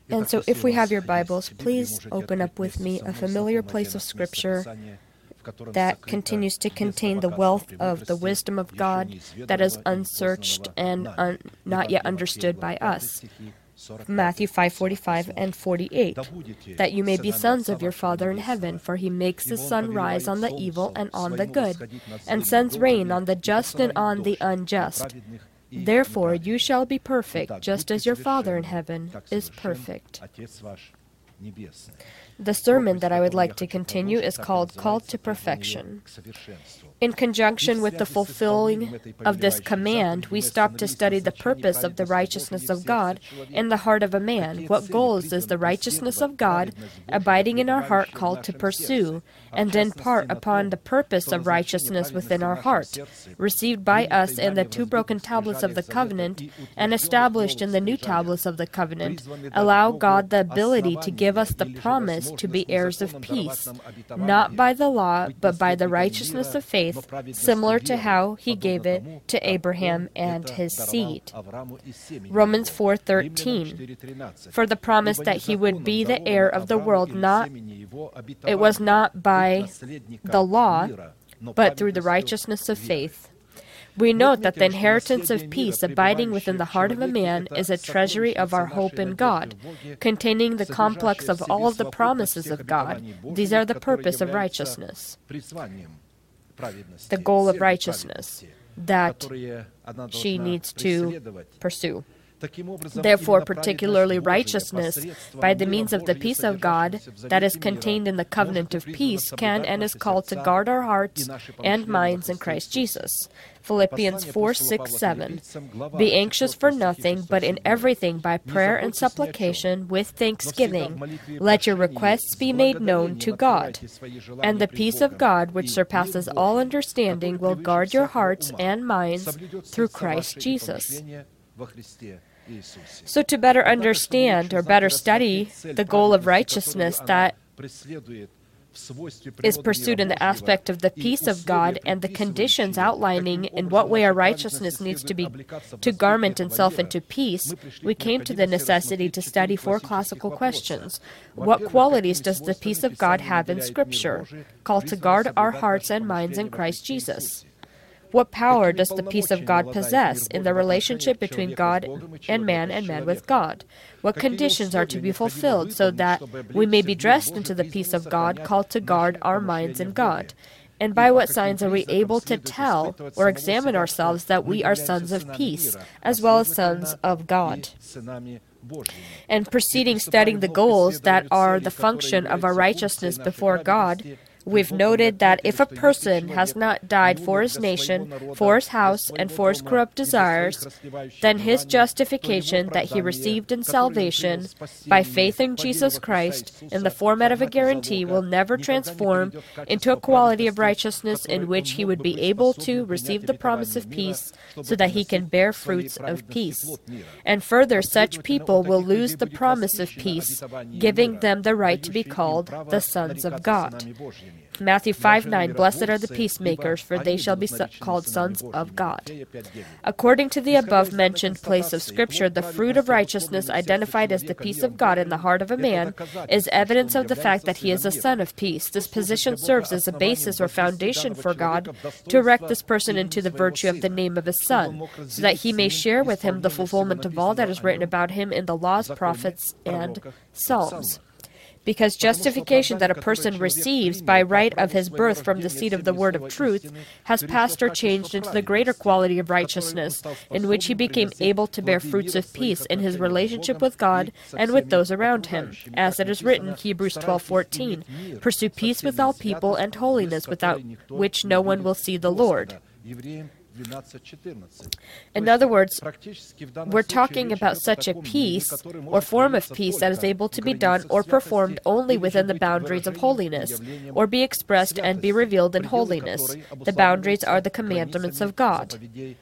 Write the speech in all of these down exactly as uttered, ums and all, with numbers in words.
And so if we have your Bibles, please open up with me a familiar place of Scripture that continues to contain the wealth of the wisdom of God that is unsearched and un- not yet understood by us. Matthew five forty-five and forty-eight, that you may be sons of your Father in heaven, for he makes the sun rise on the evil and on the good, and sends rain on the just and on the unjust. Therefore you shall be perfect, just as your Father in heaven is perfect. The sermon that I would like to continue is called Called to Perfection. In conjunction with the fulfilling of this command, we stop to study the purpose of the righteousness of God in the heart of a man. What goals is the righteousness of God abiding in our heart called to pursue, and in part upon the purpose of righteousness within our heart, received by us in the two broken tablets of the covenant and established in the new tablets of the covenant, allow God the ability to give us the promise to be heirs of peace, not by the law, but by the righteousness of faith, similar to how he gave it to Abraham and his seed. Romans four thirteen. For the promise that he would be the heir of the world, not it was not by the law, but through the righteousness of faith. We note that the inheritance of peace abiding within the heart of a man is a treasury of our hope in God, containing the complex of all of the promises of God. These are the purpose of righteousness, the goal of righteousness that she needs to pursue. Therefore, particularly righteousness, by the means of the peace of God that is contained in the covenant of peace, can and is called to guard our hearts and minds in Christ Jesus. Philippians four six seven. Be anxious for nothing, but in everything by prayer and supplication with thanksgiving. Let your requests be made known to God. And the peace of God, which surpasses all understanding, will guard your hearts and minds through Christ Jesus. So to better understand or better study the goal of righteousness that is pursued in the aspect of the peace of God and the conditions outlining in what way our righteousness needs to be to garment itself into peace, we came to the necessity to study four classical questions. What qualities does the peace of God have in Scripture, called to guard our hearts and minds in Christ Jesus? What power does the peace of God possess in the relationship between God and man and man with God? What conditions are to be fulfilled so that we may be dressed into the peace of God, called to guard our minds in God? And by what signs are we able to tell or examine ourselves that we are sons of peace, as well as sons of God? And proceeding studying the goals that are the function of our righteousness before God, we've noted that if a person has not died for his nation, for his house, and for his corrupt desires, then his justification that he received in salvation by faith in Jesus Christ in the format of a guarantee will never transform into a quality of righteousness in which he would be able to receive the promise of peace so that he can bear fruits of peace. And further, such people will lose the promise of peace, giving them the right to be called the sons of God. Matthew five nine, Blessed are the peacemakers, for they shall be so- called sons of God. According to the above-mentioned place of Scripture, the fruit of righteousness identified as the peace of God in the heart of a man is evidence of the fact that he is a son of peace. This position serves as a basis or foundation for God to erect this person into the virtue of the name of his Son, so that he may share with him the fulfillment of all that is written about him in the laws, prophets, and Psalms. Because justification that a person receives by right of his birth from the seed of the word of truth has passed or changed into the greater quality of righteousness, in which he became able to bear fruits of peace in his relationship with God and with those around him. As it is written, Hebrews twelve fourteen, Pursue peace with all people and holiness, without which no one will see the Lord. In other words, we're talking about such a peace or form of peace that is able to be done or performed only within the boundaries of holiness, or be expressed and be revealed in holiness. The boundaries are the commandments of God.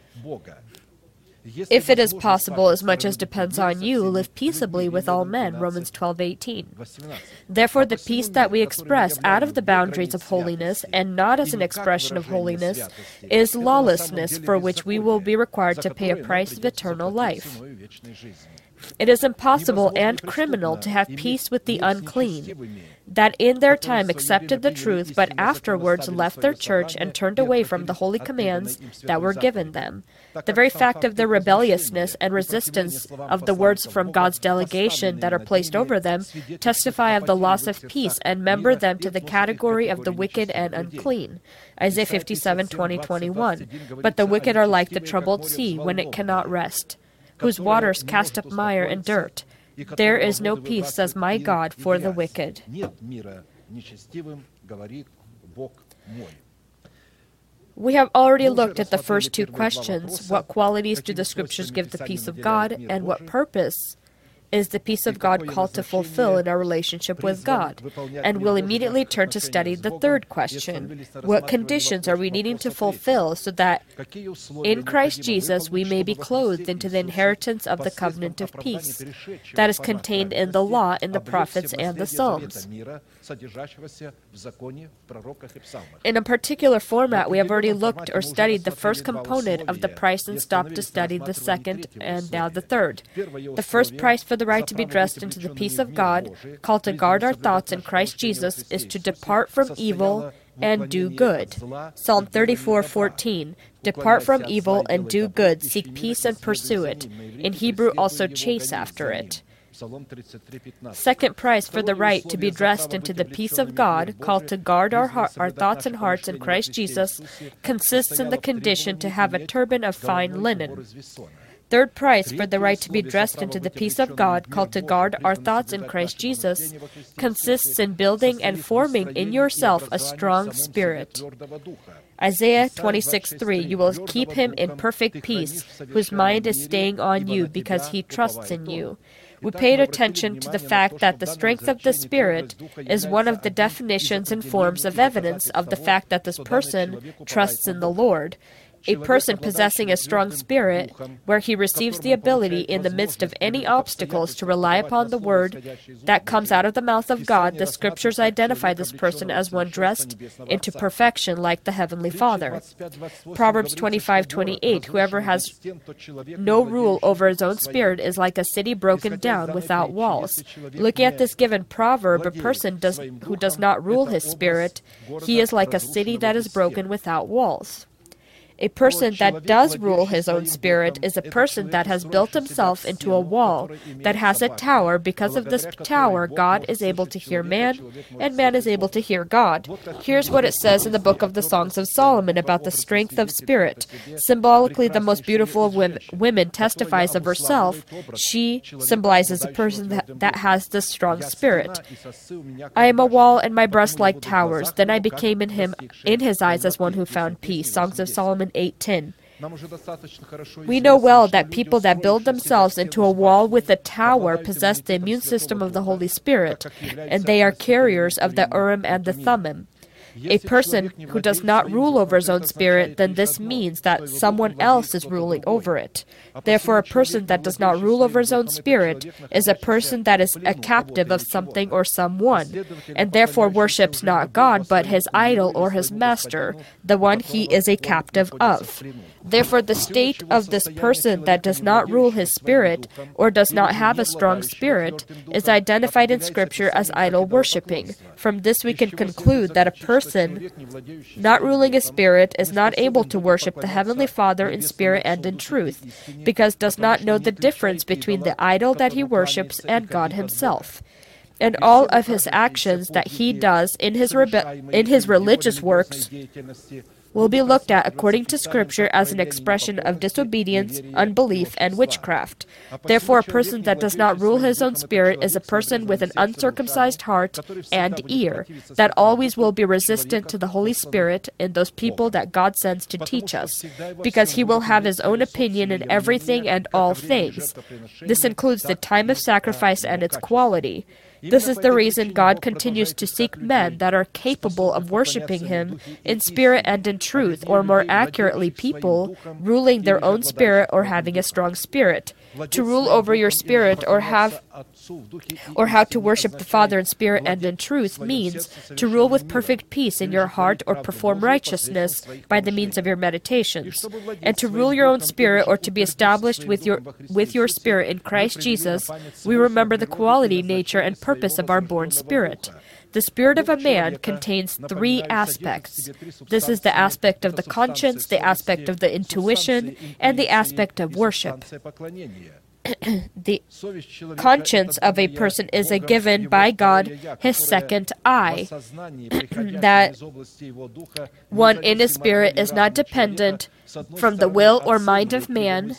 If it is possible, as much as depends on you, live peaceably with all men, Romans twelve eighteen. Therefore, the peace that we express out of the boundaries of holiness, and not as an expression of holiness, is lawlessness, for which we will be required to pay a price of eternal life. It is impossible and criminal to have peace with the unclean, that in their time accepted the truth, but afterwards left their church and turned away from the holy commands that were given them. The very fact of their rebelliousness and resistance of the words from God's delegation that are placed over them testify of the loss of peace and member them to the category of the wicked and unclean. Isaiah fifty-seven, twenty, twenty-one. But the wicked are like the troubled sea when it cannot rest, whose waters cast up mire and dirt. There is no peace, says my God, for the wicked. We have already looked at the first two questions. What qualities do the Scriptures give the peace of God, and what purpose is the peace of God called to fulfill in our relationship with God? And we'll immediately turn to study the third question. What conditions are we needing to fulfill so that in Christ Jesus we may be clothed into the inheritance of the covenant of peace that is contained in the law, in the prophets, and the Psalms? In a particular format, we have already looked or studied the first component of the price and stopped to study the second and now the third. The first price for the right to be dressed into the peace of God, called to guard our thoughts in Christ Jesus, is to depart from evil and do good. Psalm thirty-four, fourteen. Depart from evil and do good, seek peace and pursue it. In Hebrew also chase after it. Second price for the right to be dressed into the peace of God, called to guard our, heart, our thoughts and hearts in Christ Jesus, consists in the condition to have a turban of fine linen. Third price for the right to be dressed into the peace of God, called to guard our thoughts in Christ Jesus, consists in building and forming in yourself a strong spirit. Isaiah twenty-six, three. You will keep him in perfect peace, whose mind is staying on you because he trusts in you. We paid attention to the fact that the strength of the Spirit is one of the definitions and forms of evidence of the fact that this person trusts in the Lord. A person possessing a strong spirit, where he receives the ability in the midst of any obstacles to rely upon the word that comes out of the mouth of God, the Scriptures identify this person as one dressed into perfection like the Heavenly Father. Proverbs twenty-five, twenty-eight. Whoever has no rule over his own spirit is like a city broken down without walls. Looking at this given proverb, a person does, who does not rule his spirit, he is like a city that is broken without walls. A person that does rule his own spirit is a person that has built himself into a wall, that has a tower. Because of this tower, God is able to hear man, and man is able to hear God. Here's what it says in the book of the Songs of Solomon about the strength of spirit. Symbolically, the most beautiful of women, women testifies of herself. She symbolizes a person that, that has this strong spirit. I am a wall, and my breasts like towers. Then I became in him, in his eyes, as one who found peace. Songs of Solomon eight ten. We know well that people that build themselves into a wall with a tower possess the immune system of the Holy Spirit, and they are carriers of the Urim and the Thummim. A person who does not rule over his own spirit, then this means that someone else is ruling over it. Therefore, a person that does not rule over his own spirit is a person that is a captive of something or someone, and therefore worships not God, but his idol or his master, the one he is a captive of. Therefore, the state of this person that does not rule his spirit, or does not have a strong spirit, is identified in Scripture as idol worshipping. From this we can conclude that a person not ruling his spirit is not able to worship the Heavenly Father in spirit and in truth, because does not know the difference between the idol that he worships and God himself. And all of his actions that he does in his, rebe- in his religious works will be looked at according to Scripture as an expression of disobedience, unbelief, and witchcraft. Therefore, a person that does not rule his own spirit is a person with an uncircumcised heart and ear, that always will be resistant to the Holy Spirit in those people that God sends to teach us, because he will have his own opinion in everything and all things. This includes the time of sacrifice and its quality. This is the reason God continues to seek men that are capable of worshiping him in spirit and in truth, or more accurately, people ruling their own spirit or having a strong spirit. To rule over your spirit or have or how to worship the Father in spirit and in truth means to rule with perfect peace in your heart or perform righteousness by the means of your meditations. And to rule your own spirit or to be established with your with your spirit in Christ Jesus, we remember the quality, nature, and purpose of our born spirit. The spirit of a man contains three aspects. This is the aspect of the conscience, the aspect of the intuition, and the aspect of worship. The conscience of a person is a given by God, his second eye. That one in his spirit is not dependent from the will or mind of man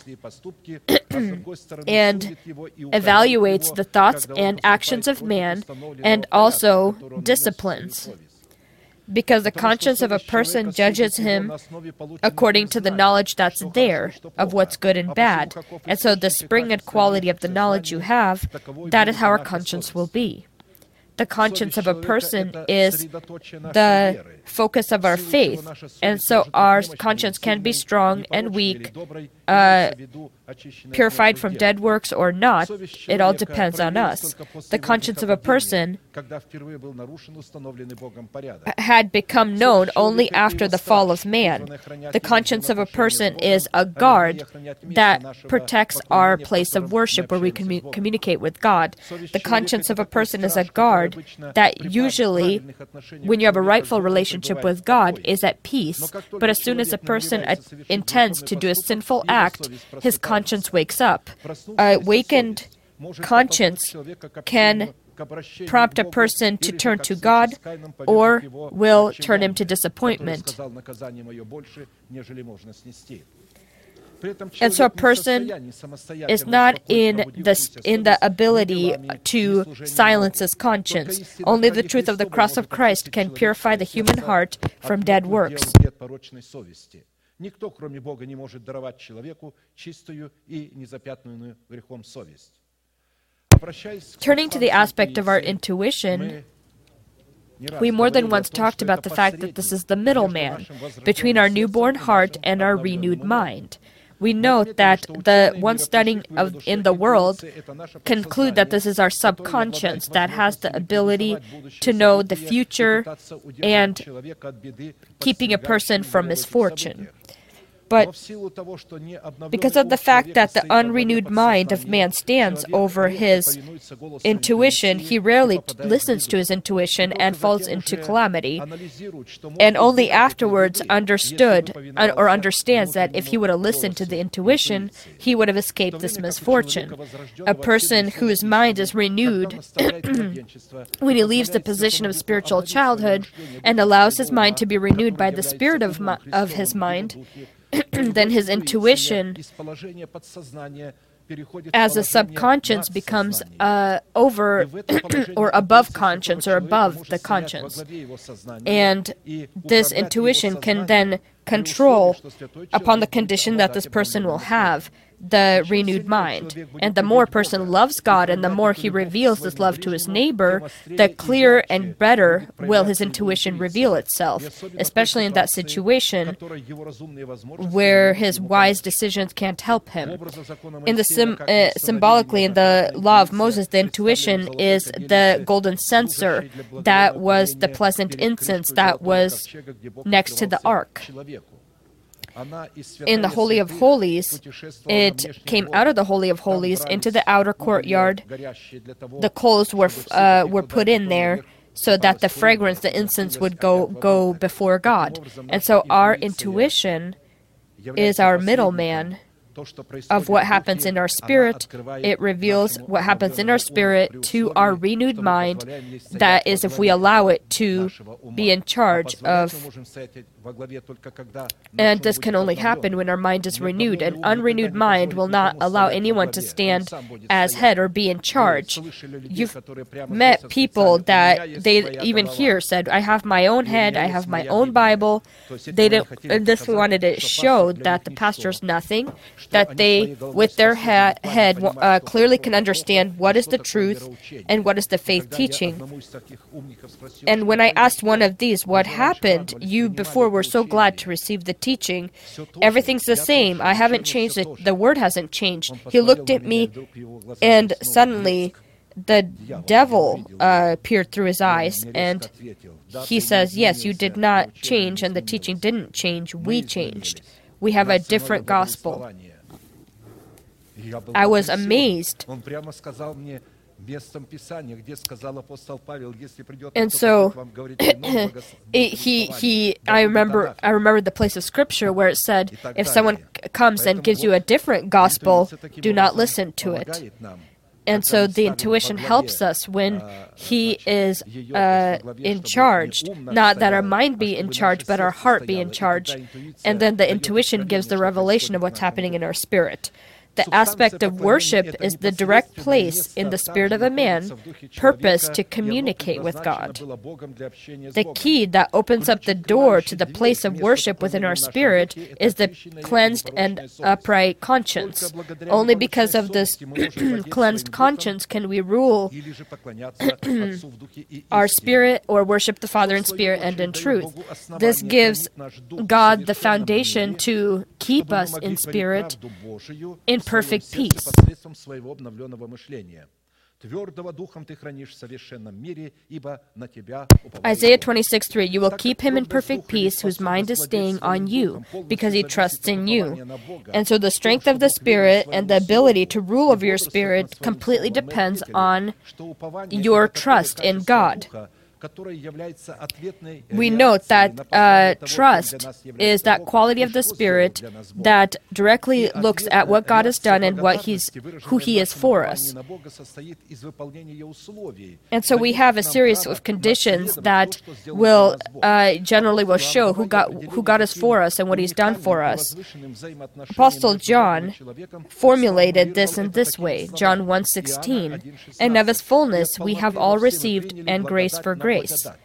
and evaluates the thoughts and actions of man and also disciplines. Because the conscience of a person judges him according to the knowledge that's there of what's good and bad. And so the spring and quality of the knowledge you have, that is how our conscience will be. The conscience of a person is the focus of our faith. And so our conscience can be strong and weak, uh, purified from dead works or not. It all depends on us. The conscience of a person had become known only after the fall of man. The conscience of a person is a guard that protects our place of worship where we can communicate with God. The conscience of a person is a guard that usually, when you have a rightful relationship with God, is at peace. But as soon as a person uh, intends to do a sinful act, his conscience wakes up. A awakened conscience can prompt a person to turn to God or will turn him to disappointment. And so a person is not in the, in the ability to silence his conscience. Only the truth of the cross of Christ can purify the human heart from dead works. Turning to the aspect of our intuition, we more than once talked about the fact that this is the middleman between our newborn heart and our renewed mind. We note that the one studying of, in the world conclude that this is our subconscious that has the ability to know the future and keeping a person from misfortune. But because of the fact that the unrenewed mind of man stands over his intuition, he rarely t- listens to his intuition and falls into calamity, and only afterwards understood or understands that if he would have listened to the intuition, he would have escaped this misfortune. A person whose mind is renewed when he leaves the position of spiritual childhood and allows his mind to be renewed by the spirit of, mi- of his mind, then his intuition as a subconscious becomes uh, over or above conscience or above the conscience. And this intuition can then control upon the condition that this person will have the renewed mind. And the more a person loves God and the more he reveals this love to his neighbor, the clearer and better will his intuition reveal itself, especially in that situation where his wise decisions can't help him. In the sim- uh, symbolically, in the law of Moses, the intuition is the golden censer that was the pleasant incense that was next to the ark. In the Holy of Holies, it came out of the Holy of Holies into the outer courtyard. The coals were uh, were put in there so that the fragrance, the incense, would go go before God. And so our intuition is our middleman of what happens in our spirit. It reveals what happens in our spirit to our renewed mind. That is, if we allow it to be in charge of. And this can only happen when our mind is renewed. An unrenewed mind will not allow anyone to stand as head or be in charge. You've met people that they even here said, I have my own head, I have my own Bible. They didn't, and this wanted to show that the pastor's nothing, that they, with their ha- head, uh, clearly can understand what is the truth and what is the faith teaching. And when I asked one of these, what happened? You before were so glad to receive the teaching. Everything's the same. I haven't changed it. The word hasn't changed. He looked at me, and suddenly the devil uh, peered through his eyes, and he says, yes, you did not change, and the teaching didn't change, we changed. We have a different gospel. I was amazed. And so it, he he I remember I remember the place of scripture where it said, if someone comes and gives you a different gospel, do not listen to it. And so the intuition helps us when he is uh, in charge. Not that our mind be in charge, but our heart be in charge. And then the intuition gives the revelation of what's happening in our spirit. The aspect of worship is the direct place in the spirit of a man, purpose to communicate with God. The key that opens up the door to the place of worship within our spirit is the cleansed and upright conscience. Only because of this cleansed conscience can we rule our spirit or worship the Father in spirit and in truth. This gives God the foundation to keep us in spirit, in perfect peace. Isaiah twenty-six three, you will keep him in perfect peace whose mind is staying on you, because he trusts in you. And so the strength of the Spirit and the ability to rule over your spirit completely depends on your trust in God. We note that uh, trust is that quality of the Spirit that directly looks at what God has done and what He's, who He is for us. And so we have a series of conditions that will uh, generally will show who God, who God is for us and what He's done for us. Apostle John formulated this in this way, John one sixteen, and of His fullness we have all received, and grace for grace.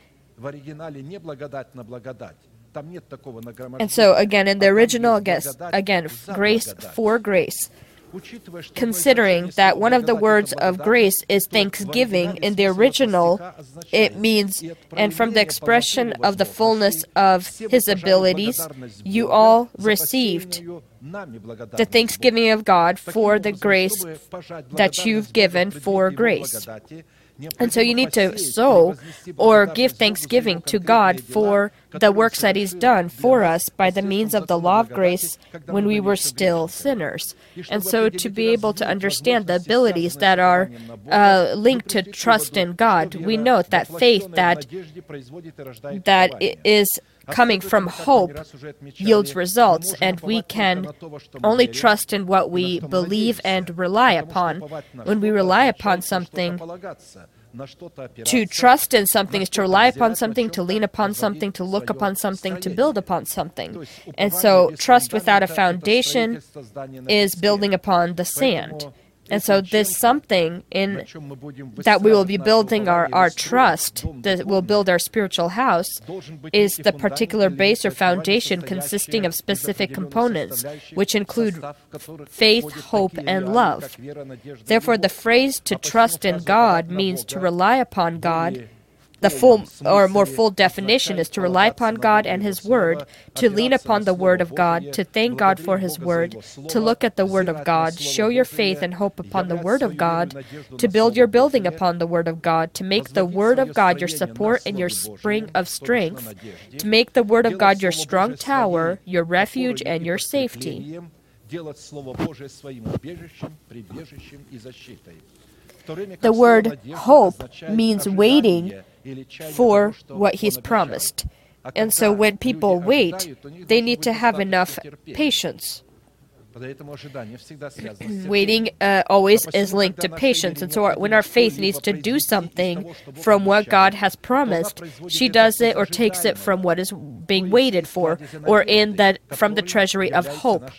And so, again, in the original, I guess, again, grace for grace. Considering that one of the words of grace is thanksgiving, in the original, it means, and from the expression of the fullness of His abilities, you all received the thanksgiving of God for the grace that you've given for grace. And so you need to sow or give thanksgiving to God for the works that He's done for us by the means of the law of grace when we were still sinners. And so to be able to understand the abilities that are uh, linked to trust in God, we note that faith that, that is coming from hope yields results, and we can only trust in what we believe and rely upon. When we rely upon something, to trust in something is to rely upon something, to lean upon something, to look upon something, to build upon something. And so trust without a foundation is building upon the sand. And so this something in that we will be building our, our trust, that will build our spiritual house, is the particular base or foundation consisting of specific components, which include faith, hope, and love. Therefore, the phrase to trust in God means to rely upon God. The full or more full definition is to rely upon God and His Word, to lean upon the Word of God, to thank God for His Word, to look at the Word of God, show your faith and hope upon the Word of God, to build your building upon the Word of God, to make the Word of God your support and your spring of strength, to make the Word of God your strong tower, your refuge, and your safety. The word hope means waiting for what He's promised. And so when people wait, they need to have enough patience. Waiting uh, always is linked to patience. And so our, when our faith needs to do something from what God has promised, she does it or takes it from what is being waited for, or in that from the treasury of hope.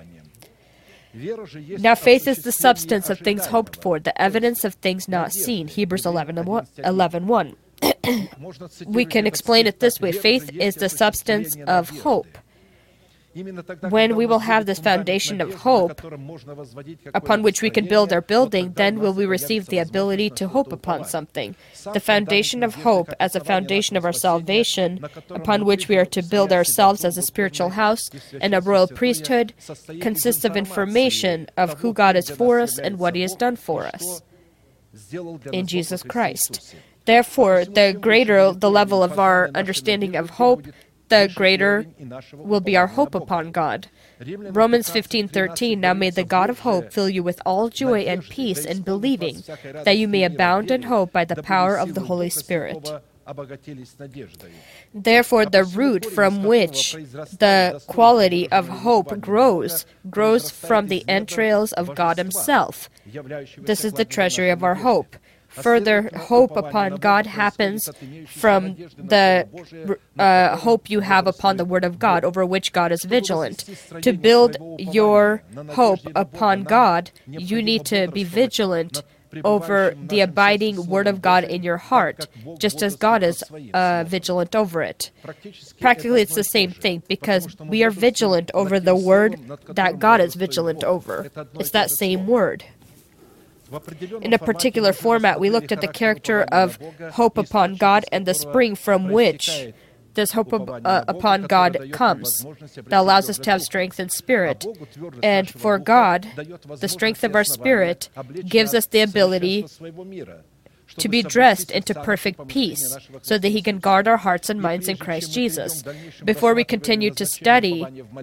Now faith is the substance of things hoped for, the evidence of things not seen. Hebrews eleven one. We can explain it this way. Faith is the substance of hope. When we will have this foundation of hope upon which we can build our building, then will we receive the ability to hope upon something. The foundation of hope as a foundation of our salvation, upon which we are to build ourselves as a spiritual house and a royal priesthood, consists of information of who God is for us and what He has done for us. in Jesus Christ. Therefore, the greater the level of our understanding of hope, the greater will be our hope upon God. Romans fifteen thirteen, now may the God of hope fill you with all joy and peace in believing, that you may abound in hope by the power of the Holy Spirit. Therefore, the root from which the quality of hope grows, grows from the entrails of God Himself. This is the treasury of our hope. Further, hope upon God happens from the uh, hope you have upon the Word of God, over which God is vigilant. To build your hope upon God, you need to be vigilant over the abiding Word of God in your heart, just as God is uh, vigilant over it. Practically, it's the same thing, because we are vigilant over the Word that God is vigilant over. It's that same Word. In a particular format, we looked at the character of hope upon God and the spring from which this hope uh, upon God comes, that allows us to have strength in spirit. And for God, the strength of our spirit gives us the ability to be dressed into perfect peace, so that He can guard our hearts and minds in Christ Jesus. Before we continue to study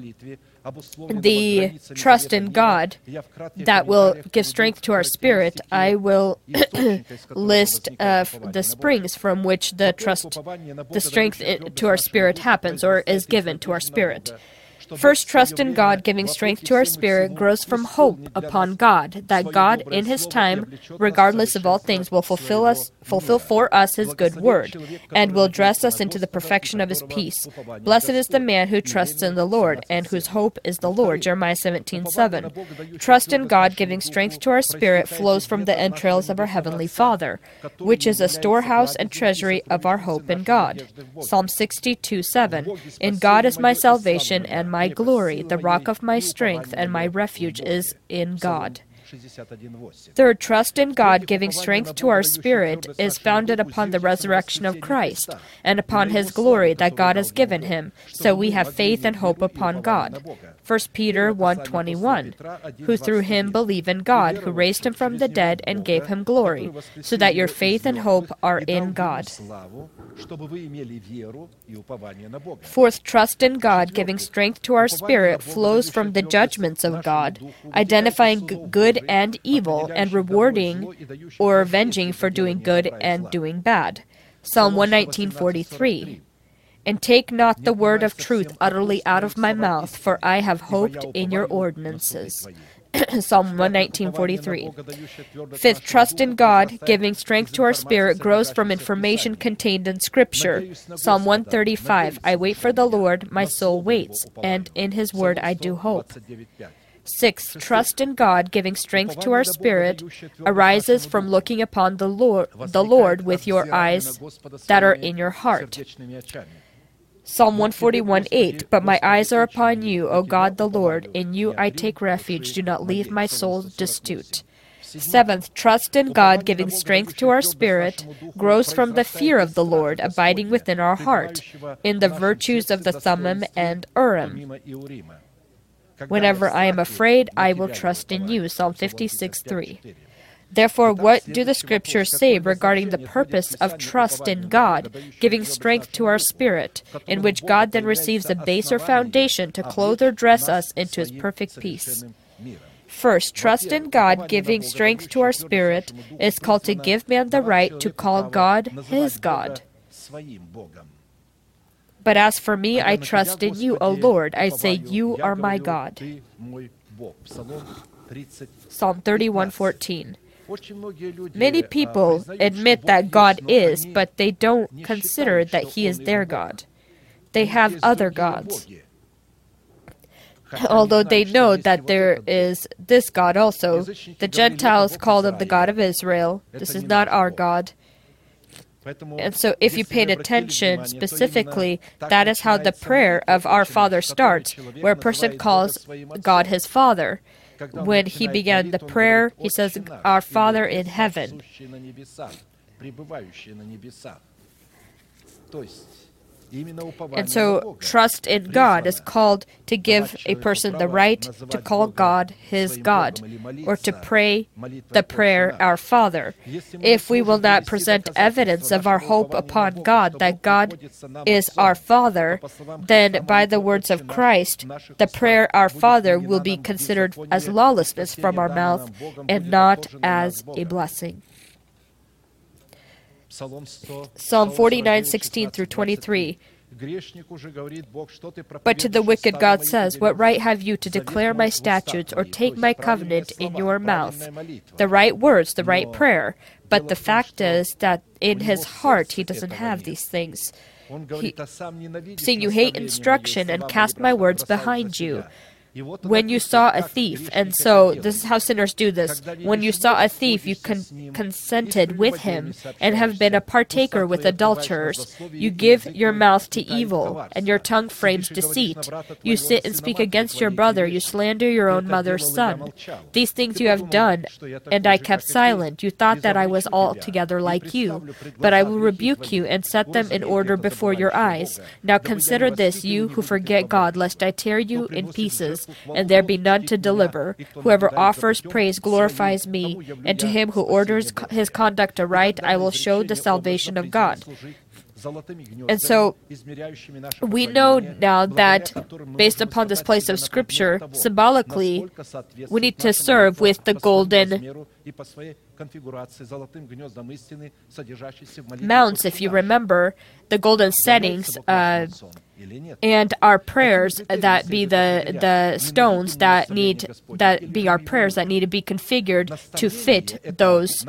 the trust in God that will give strength to our spirit, I will list uh, the springs from which the trust, the strength to our spirit happens, or is given to our spirit. First, trust in God, giving strength to our spirit, grows from hope upon God, that God, in His time, regardless of all things, will fulfill us, fulfill for us His good word, and will dress us into the perfection of His peace. Blessed is the man who trusts in the Lord, and whose hope is the Lord. Jeremiah seventeen seven. Trust in God, giving strength to our spirit, flows from the entrails of our Heavenly Father, which is a storehouse and treasury of our hope in God. Psalm sixty-two seven. In God is my salvation and my glory, the rock of my strength, and my refuge is in God. Third, trust in God, giving strength to our spirit, is founded upon the resurrection of Christ and upon His glory that God has given Him, so we have faith and hope upon God. First Peter one twenty-one, who through Him believe in God, who raised Him from the dead and gave Him glory, so that your faith and hope are in God. Fourth, trust in God, giving strength to our spirit, flows from the judgments of God, identifying g- good and evil, and rewarding or avenging for doing good and doing bad. Psalm one nineteen forty-three. And take not the word of truth utterly out of my mouth, for I have hoped in your ordinances. Psalm one nineteen forty-three. Fifth, trust in God, giving strength to our spirit, grows from information contained in Scripture. Psalm one thirty-five. I wait for the Lord, my soul waits, and in His word I do hope. Sixth, trust in God, giving strength to our spirit, arises from looking upon the Lord, the Lord with your eyes that are in your heart. Psalm one forty-one eight. But my eyes are upon you, O God the Lord. In you I take refuge. Do not leave my soul destitute. Seventh, trust in God, giving strength to our spirit, grows from the fear of the Lord, abiding within our heart, in the virtues of the Thummim and Urim. Whenever I am afraid, I will trust in you. Psalm fifty-six three. Therefore, what do the Scriptures say regarding the purpose of trust in God, giving strength to our spirit, in which God then receives a base or foundation to clothe or dress us into His perfect peace? First, trust in God, giving strength to our spirit, is called to give man the right to call God his God. But as for me, I trust in you, O Lord. I say, you are my God. Psalm thirty-one fourteen. Many people admit that God is, but they don't consider that He is their God. They have other gods. Although they know that there is this God also, the Gentiles call Him the God of Israel. This is not our God. And so if you paid attention specifically, that is how the prayer of Our Father starts, where a person calls God his Father. When he began the prayer, he says, Our Father in heaven. And so, trust in God is called to give a person the right to call God his God, or to pray the prayer, Our Father. If we will not present evidence of our hope upon God, that God is our Father, then by the words of Christ, the prayer, Our Father, will be considered as lawlessness from our mouth and not as a blessing. Psalm forty-nine, sixteen through twenty-three. But to the wicked God says, what right have you to declare my statutes or take my covenant in your mouth? The right words, the right prayer. But the fact is that in his heart he doesn't have these things. He, seeing you hate instruction and cast my words behind you. When you saw a thief, and so this is how sinners do this. When you saw a thief, you con- consented with him and have been a partaker with adulterers. You give your mouth to evil, and your tongue frames deceit. You sit and speak against your brother. You slander your own mother's son. These things you have done, and I kept silent. You thought that I was altogether like you. But I will rebuke you and set them in order before your eyes. Now consider this, you who forget God, lest I tear you in pieces, and there be none to deliver. Whoever offers praise glorifies me, and to him who orders his conduct aright, I will show the salvation of God. And so, we know now that, based upon this place of Scripture, symbolically, we need to serve with the golden mounts, if you remember, the golden settings, uh, and our prayers that be the the stones that need that be our prayers that need to be configured to fit those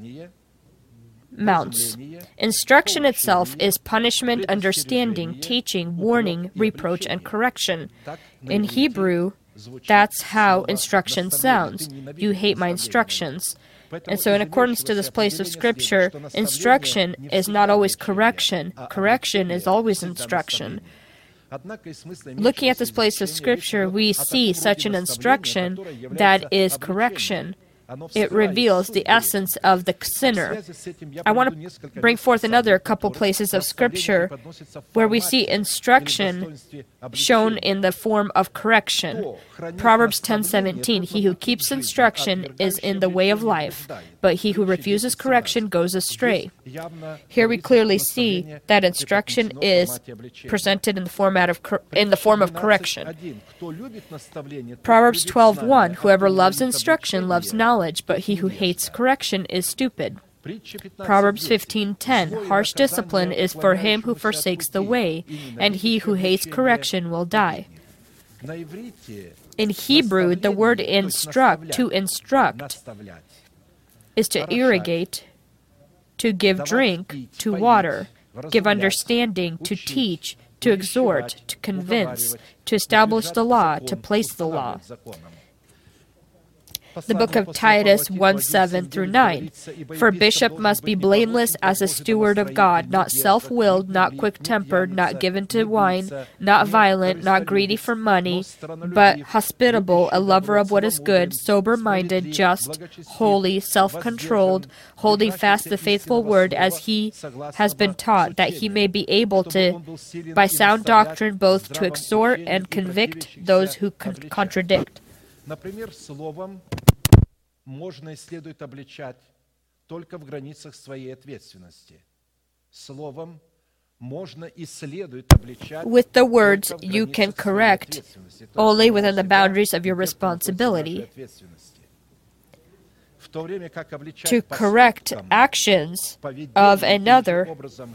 mounts. Instruction itself is punishment, understanding, teaching, warning, reproach, and correction. In Hebrew, that's how instruction sounds. You hate my instructions. And so in accordance to this place of Scripture, instruction is not always correction. Correction is always instruction. Looking at this place of Scripture, we see such an instruction that is correction. It reveals the essence of the sinner. I want to bring forth another couple places of Scripture where we see instruction shown in the form of correction. Proverbs ten seventeen, he who keeps instruction is in the way of life, but he who refuses correction goes astray. Here we clearly see that instruction is presented in the format of cor- in the form of correction. Proverbs twelve one, whoever loves instruction loves knowledge, but he who hates correction is stupid. Proverbs fifteen ten, harsh discipline is for him who forsakes the way, and he who hates correction will die. In Hebrew, the word instruct, to instruct, is to irrigate, to give drink, to water, give understanding, to teach, to exhort, to convince, to establish the law, to place the law. The book of Titus one seven through nine. For a bishop must be blameless as a steward of God, not self-willed, not quick-tempered, not given to wine, not violent, not greedy for money, but hospitable, a lover of what is good, sober-minded, just, holy, self-controlled, holding fast the faithful word as he has been taught, that he may be able to, by sound doctrine, both to exhort and convict those who con- contradict. Например, словом можно и следует обличать только в границах своей ответственности. Словом можно и следует обличать With the words, you can correct only within the boundaries of your responsibility. To correct actions of another,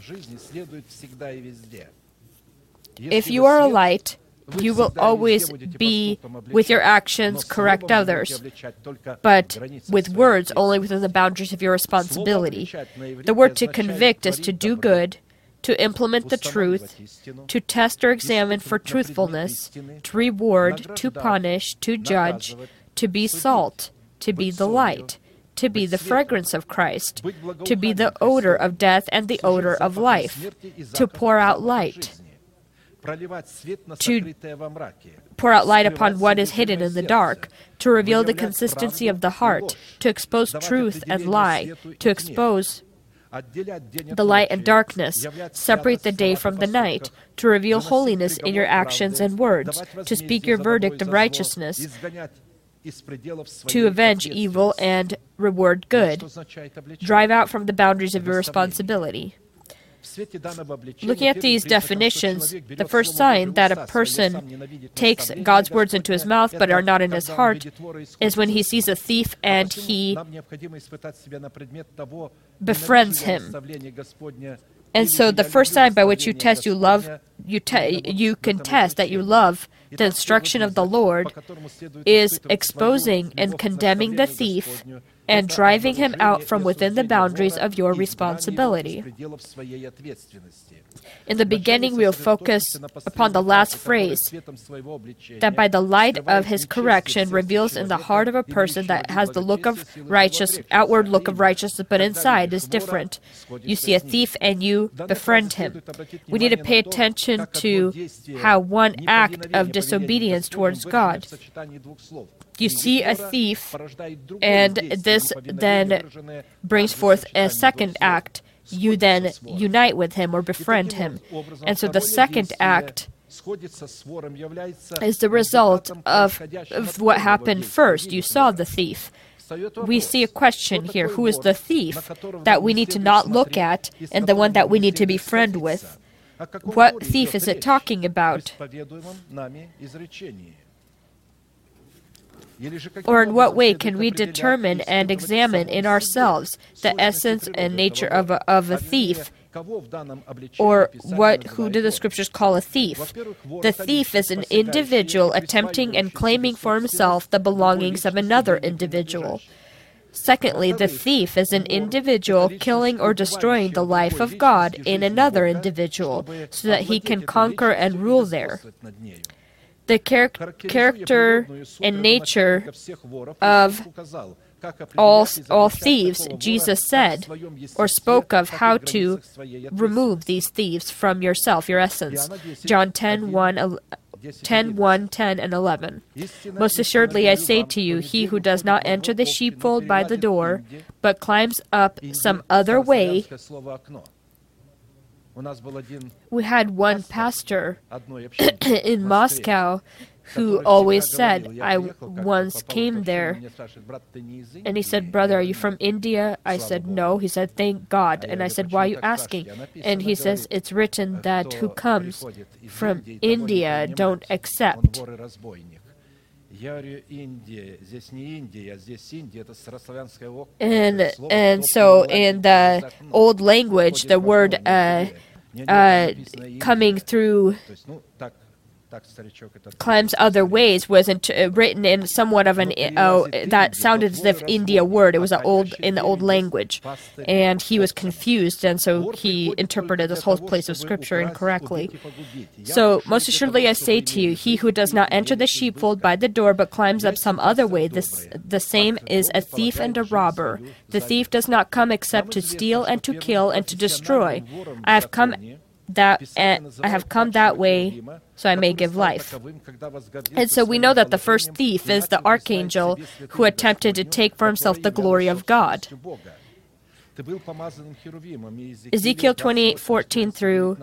if you are a light, you will always be, with your actions, correct others, but with words only within the boundaries of your responsibility. The word to convict is to do good, to implement the truth, to test or examine for truthfulness, to reward, to punish, to judge, to be salt, to be the light, to be the fragrance of Christ, to be the odor of death and the odor of life, to pour out light, to pour out light upon what is hidden in the dark, to reveal the consistency of the heart, to expose truth and lie, to expose the light and darkness, separate the day from the night, to reveal holiness in your actions and words, to speak your verdict of righteousness, to avenge evil and reward good, drive out from the boundaries of your responsibility. Looking at these definitions, the first sign that a person takes God's words into his mouth but are not in his heart is when he sees a thief and he befriends him. And so the first sign by which you test you love, you, te- you can test that you love the instruction of the Lord is exposing and condemning the thief and driving him out from within the boundaries of your responsibility. In the beginning, we will focus upon the last phrase, that by the light of his correction reveals in the heart of a person that has the look of righteous, outward look of righteousness, but inside is different. You see a thief and you befriend him. We need to pay attention to how one act of disobedience towards God. You see a thief, and this then brings forth a second act. You then unite with him or befriend him. And so the second act is the result of, of what happened first. You saw the thief. We see a question here. Who is the thief that we need to not look at and the one that we need to befriend with? What thief is it talking about? Or in what way can we determine and examine in ourselves the essence and nature of a, of a thief? Or what, who do the scriptures call a thief? The thief is an individual attempting and claiming for himself the belongings of another individual. Secondly, the thief is an individual killing or destroying the life of God in another individual so that he can conquer and rule there. The char- character and nature of all, all thieves, Jesus said, or spoke of how to remove these thieves from yourself, your essence. John ten, one, ten, one, ten, and eleven. Most assuredly I say to you, he who does not enter the sheepfold by the door, but climbs up some other way. We had one pastor in Moscow who always said, I once came there, and he said, brother, are you from India? I said, no. He said, thank God. And I said, why are you asking? And he says, it's written that who comes from India don't accept. And, and so in the old language, the word uh, uh, coming through climbs other ways wasn't uh, written in somewhat of an uh, that sounded as if India word. It was an old in the old language, and he was confused, and so he interpreted this whole place of scripture incorrectly. So most assuredly I say to you, he who does not enter the sheepfold by the door but climbs up some other way, this the same is a thief and a robber. The thief does not come except to steal and to kill and to destroy. I have come that uh, I have come that way so I may give life. And so we know that the first thief is the archangel who attempted to take for himself the glory of God. Ezekiel twenty-eight, fourteen through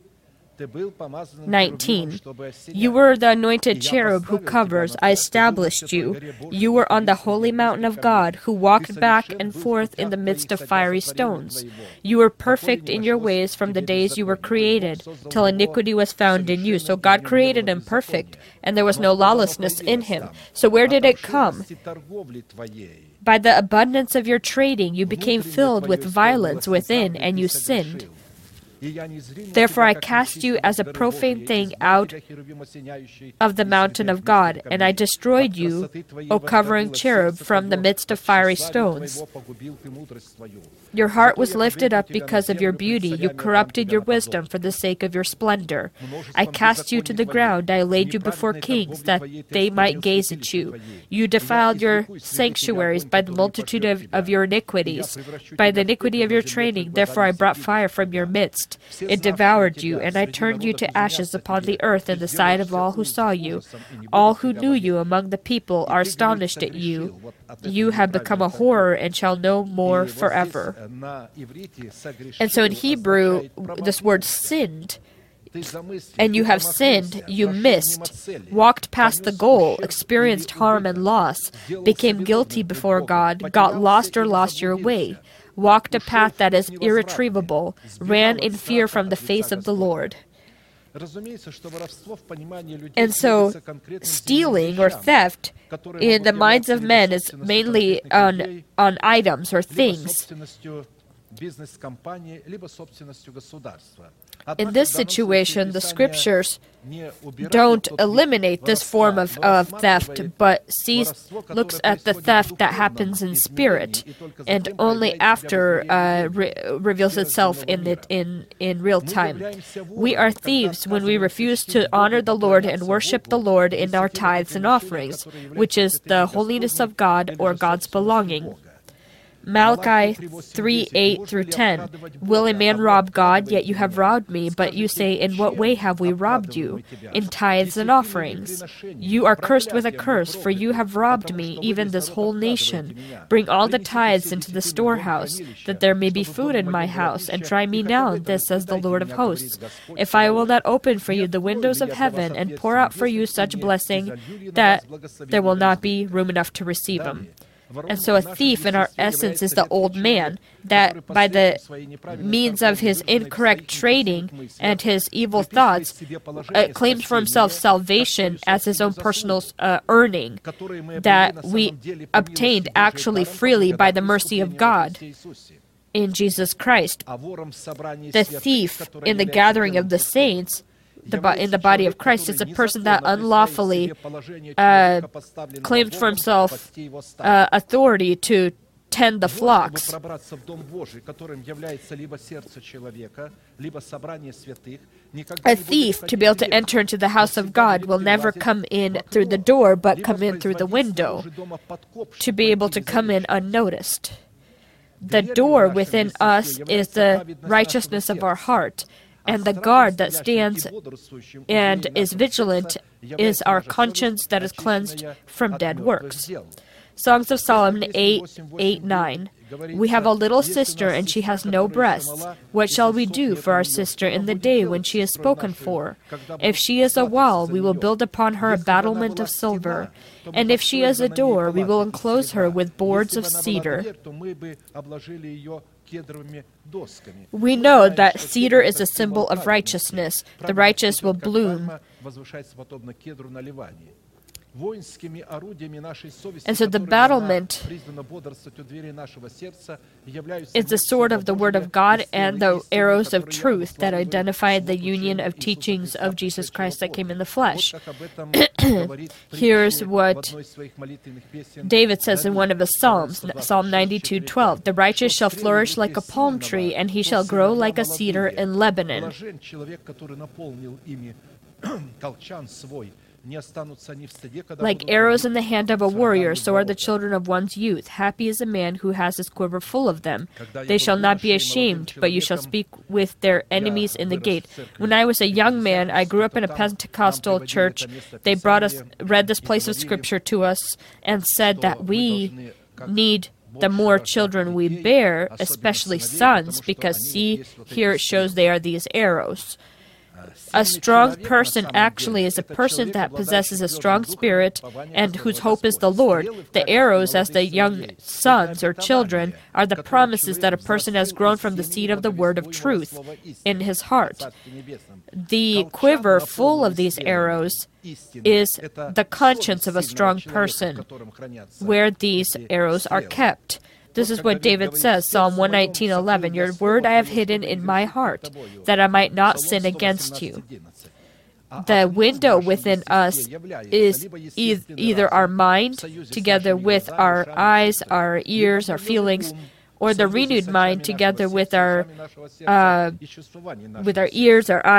nineteen. You were the anointed cherub who covers. I established you. You were on the holy mountain of God, who walked back and forth in the midst of fiery stones. You were perfect in your ways from the days you were created, till iniquity was found in you. So God created him perfect, and there was no lawlessness in him. So where did it come? By the abundance of your trading, you became filled with violence within, and you sinned. Therefore I cast you as a profane thing out of the mountain of God, and I destroyed you, O covering cherub, from the midst of fiery stones. Your heart was lifted up because of your beauty. You corrupted your wisdom for the sake of your splendor. I cast you to the ground. I laid you before kings, that they might gaze at you. You defiled your sanctuaries by the multitude of, of your iniquities, by the iniquity of your training. Therefore I brought fire from your midst, beast. It devoured you, and I turned you to ashes upon the earth in the sight of all who saw you. All who knew you among the people are astonished at you. You have become a horror and shall no more forever. And so in Hebrew, this word sinned, and you have sinned, you missed, walked past the goal, experienced harm and loss, became guilty before God, got lost or lost your way, walked a path that is irretrievable, ran in fear from the face of the Lord. And so, stealing or theft in the minds of men is mainly on, on items or things. In this situation, the scriptures don't eliminate this form of, of theft, but sees, looks at the theft that happens in spirit, and only after uh, re- reveals itself in it in, in real time. We are thieves when we refuse to honor the Lord and worship the Lord in our tithes and offerings, which is the holiness of God or God's belonging. Malachi three, eight through ten. Will a man rob God? Yet you have robbed me. But you say, in what way have we robbed you? In tithes and offerings. You are cursed with a curse, for you have robbed me, even this whole nation. Bring all the tithes into the storehouse, that there may be food in my house, and try me now, this says the Lord of hosts. If I will not open for you the windows of heaven, and pour out for you such blessing, that there will not be room enough to receive them. And so a thief in our essence is the old man, that by the means of his incorrect trading and his evil thoughts, uh, claims for himself salvation as his own personal uh, earning that we obtained actually freely by the mercy of God in Jesus Christ. The thief in the gathering of the saints The, in the body of Christ is a person that unlawfully uh, claims for himself uh, authority to tend the flocks. A thief, to be able to enter into the house of God, will never come in through the door, but come in through the window, to be able to come in unnoticed. The door within us is the righteousness of our heart, and the guard that stands and is vigilant is our conscience that is cleansed from dead works. Songs of Solomon eight, eight, nine. We have a little sister, and she has no breasts. What shall we do for our sister in the day when she is spoken for? If she is a wall, we will build upon her a battlement of silver. And if she is a door, we will enclose her with boards of cedar. We know that cedar is a symbol of righteousness. The righteous will bloom. And so the battlement is the sword of the Word of God and the arrows of truth that identify the union of teachings of Jesus Christ that came in the flesh. Here's what David says in one of his Psalms, Psalm ninety-two, twelve. The righteous shall flourish like a palm tree, and he shall grow like a cedar in Lebanon. Like arrows in the hand of a warrior, so are the children of one's youth. Happy is a man who has his quiver full of them. They shall not be ashamed, but you shall speak with their enemies in the gate. When I was a young man, I grew up in a Pentecostal church. They brought us, read this place of Scripture to us, and said that we need the more children we bear, especially sons, because see, here it shows they are these arrows. A strong person actually is a person that possesses a strong spirit and whose hope is the Lord. The arrows, as the young sons or children, are the promises that a person has grown from the seed of the word of truth in his heart. The quiver full of these arrows is the conscience of a strong person, where these arrows are kept. This is what David says, Psalm one nineteen, eleven. Your word I have hidden in my heart, that I might not sin against you. The window within us is e- either our mind, together with our eyes, our ears, our feelings, or the renewed mind, together with our uh, with our ears, our eyes,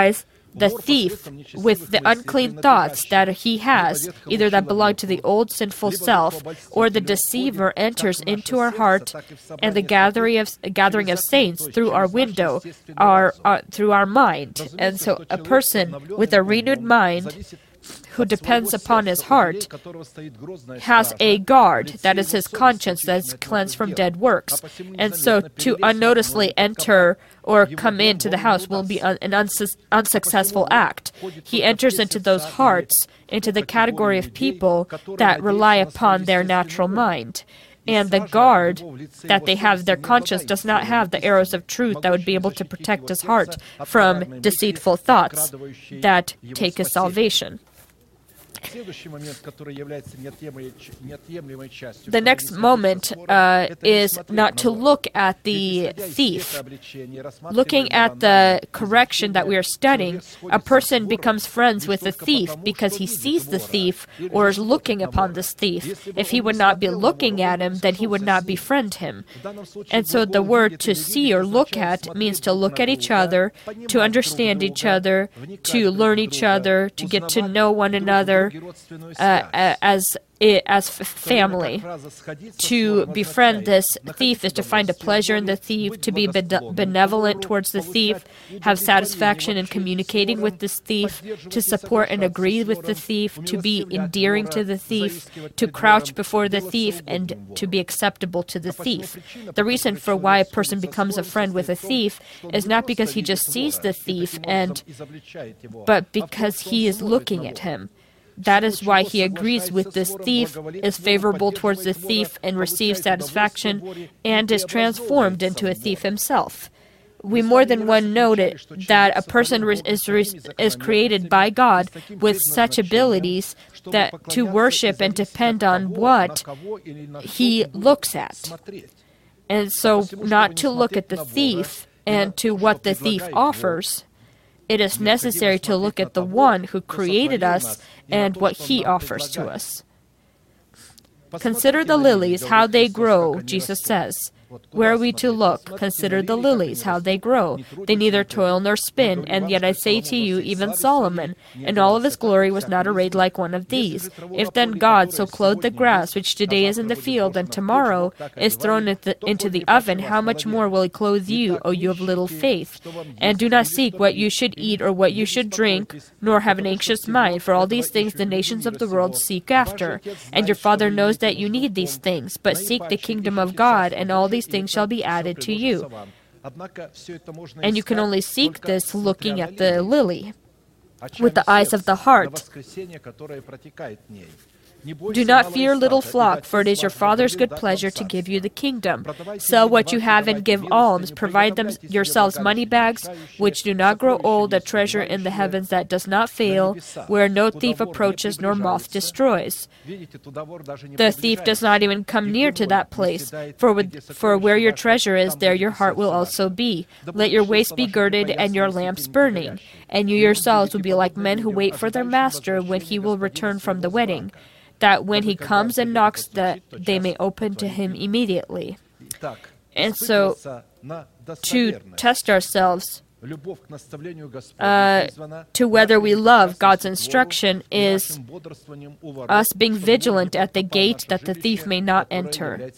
the thief, with the unclean thoughts that he has, either that belong to the old sinful self, or the deceiver enters into our heart and the gathering of, gathering of saints through our window, our, our, through our mind. And so a person with a renewed mind who depends upon his heart has a guard, that is his conscience, that is cleansed from dead works. And so to unnoticedly enter or come into the house will be an unsu- unsuccessful act. He enters into those hearts, into the category of people that rely upon their natural mind. And the guard that they have, their conscience, does not have the arrows of truth that would be able to protect his heart from deceitful thoughts that take his salvation. The next moment uh, is not to look at the thief. Looking at the correction that we are studying, a person becomes friends with the thief because he sees the thief or is looking upon this thief. If he would not be looking at him, then he would not befriend him. And so the word to see or look at means to look at each other, to understand each other, to learn each other, to get to know one another, Uh, as as family. To befriend this thief is to find a pleasure in the thief, to be benevolent towards the thief, have satisfaction in communicating with this thief, to support and agree with the thief, to be endearing to the thief, to crouch before the thief, and to be acceptable to the thief. The reason for why a person becomes a friend with a thief is not because he just sees the thief, and but because he is looking at him. That is why he agrees with this thief, is favorable towards the thief, and receives satisfaction, and is transformed into a thief himself. We more than one noted that a person is, is created by God with such abilities that to worship and depend on what he looks at. And so not to look at the thief and to what the thief offers. It is necessary to look at the one who created us and what he offers to us. Consider the lilies, how they grow, Jesus says. Where are we to look? Consider the lilies, how they grow. They neither toil nor spin, and yet I say to you, even Solomon, in all of his glory, was not arrayed like one of these. If then God so clothed the grass, which today is in the field, and tomorrow is thrown into the oven, how much more will he clothe you, O you of little faith? And do not seek what you should eat or what you should drink, nor have an anxious mind, for all these things the nations of the world seek after. And your Father knows that you need these things, but seek the kingdom of God, and all these things shall be added to you. And you can only seek this looking at the lily with the eyes of the heart. Do not fear, little flock, for it is your Father's good pleasure to give you the kingdom. Sell what you have and give alms. Provide them yourselves money bags, which do not grow old, a treasure in the heavens that does not fail, where no thief approaches nor moth destroys. The thief does not even come near to that place, for, with, for where your treasure is, there your heart will also be. Let your waist be girded and your lamps burning. And you yourselves will be like men who wait for their master when he will return from the wedding, that when he comes and knocks, that they may open to him immediately. And so, to test ourselves uh, to whether we love God's instruction is us being vigilant at the gate that the thief may not enter.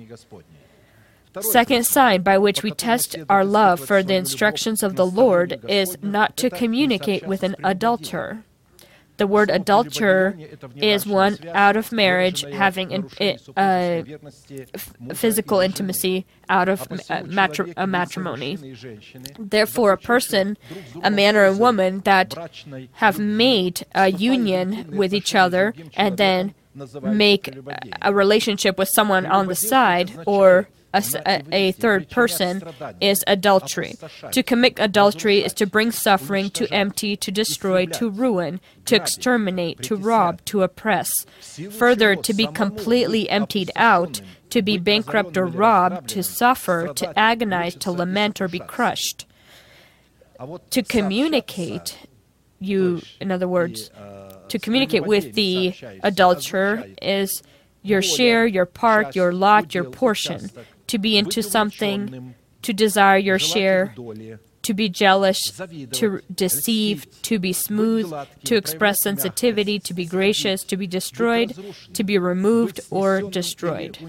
Second sign by which we test our love for the instructions of the Lord is not to communicate with an adulterer. The word adulterer is one out of marriage, having an, uh, physical intimacy out of uh, matri- uh, matrimony. Therefore, a person, a man or a woman that have made a union with each other and then make a relationship with someone on the side or A, a third person is adultery. To commit adultery is to bring suffering, to empty, to destroy, to ruin, to exterminate, to rob, to oppress. Further, to be completely emptied out, to be bankrupt or robbed, to suffer, to agonize, to lament or be crushed. To communicate, you, in other words, to communicate with the adulterer is your share, your part, your lot, your portion. To be into something, to desire your share, to be jealous, to deceive, to be smooth, to express sensitivity, to be gracious, to be destroyed, to be removed or destroyed.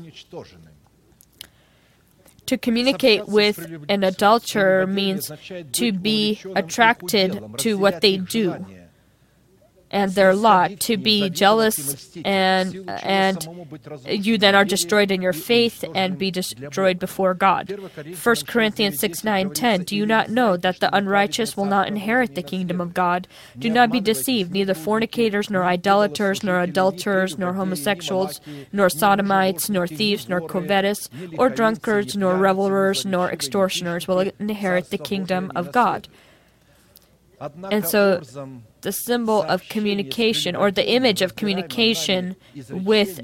To communicate with an adulterer means to be attracted to what they do and their lot, to be jealous, and and you then are destroyed in your faith and be destroyed before God. First Corinthians six, nine, ten, do you not know that the unrighteous will not inherit the kingdom of God? Do not be deceived, neither fornicators, nor idolaters, nor adulterers, nor homosexuals, nor sodomites, nor thieves, nor covetous, or drunkards, nor revelers, nor extortioners will inherit the kingdom of God. And so the symbol of communication, or the image of communication with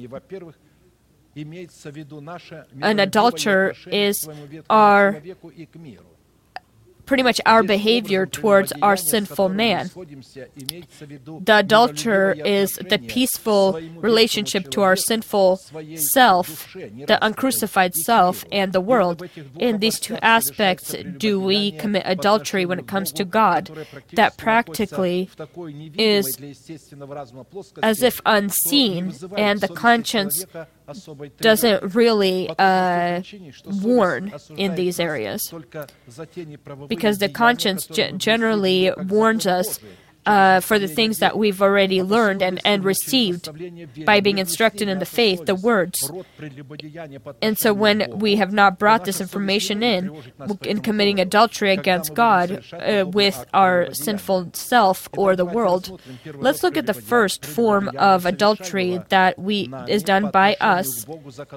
an adulterer, is our pretty much our behavior towards our sinful man. The adulterer is the peaceful relationship to our sinful self, the uncrucified self, and the world. In these two aspects do we commit adultery when it comes to God. That practically is as if unseen, and the conscience doesn't really uh, warn in these areas, because the conscience ge- generally warns us uh, for the things that we've already learned and, and received by being instructed in the faith, the words. And so when we have not brought this information in, in committing adultery against God uh, with our sinful self or the world, let's look at the first form of adultery that we is done by us.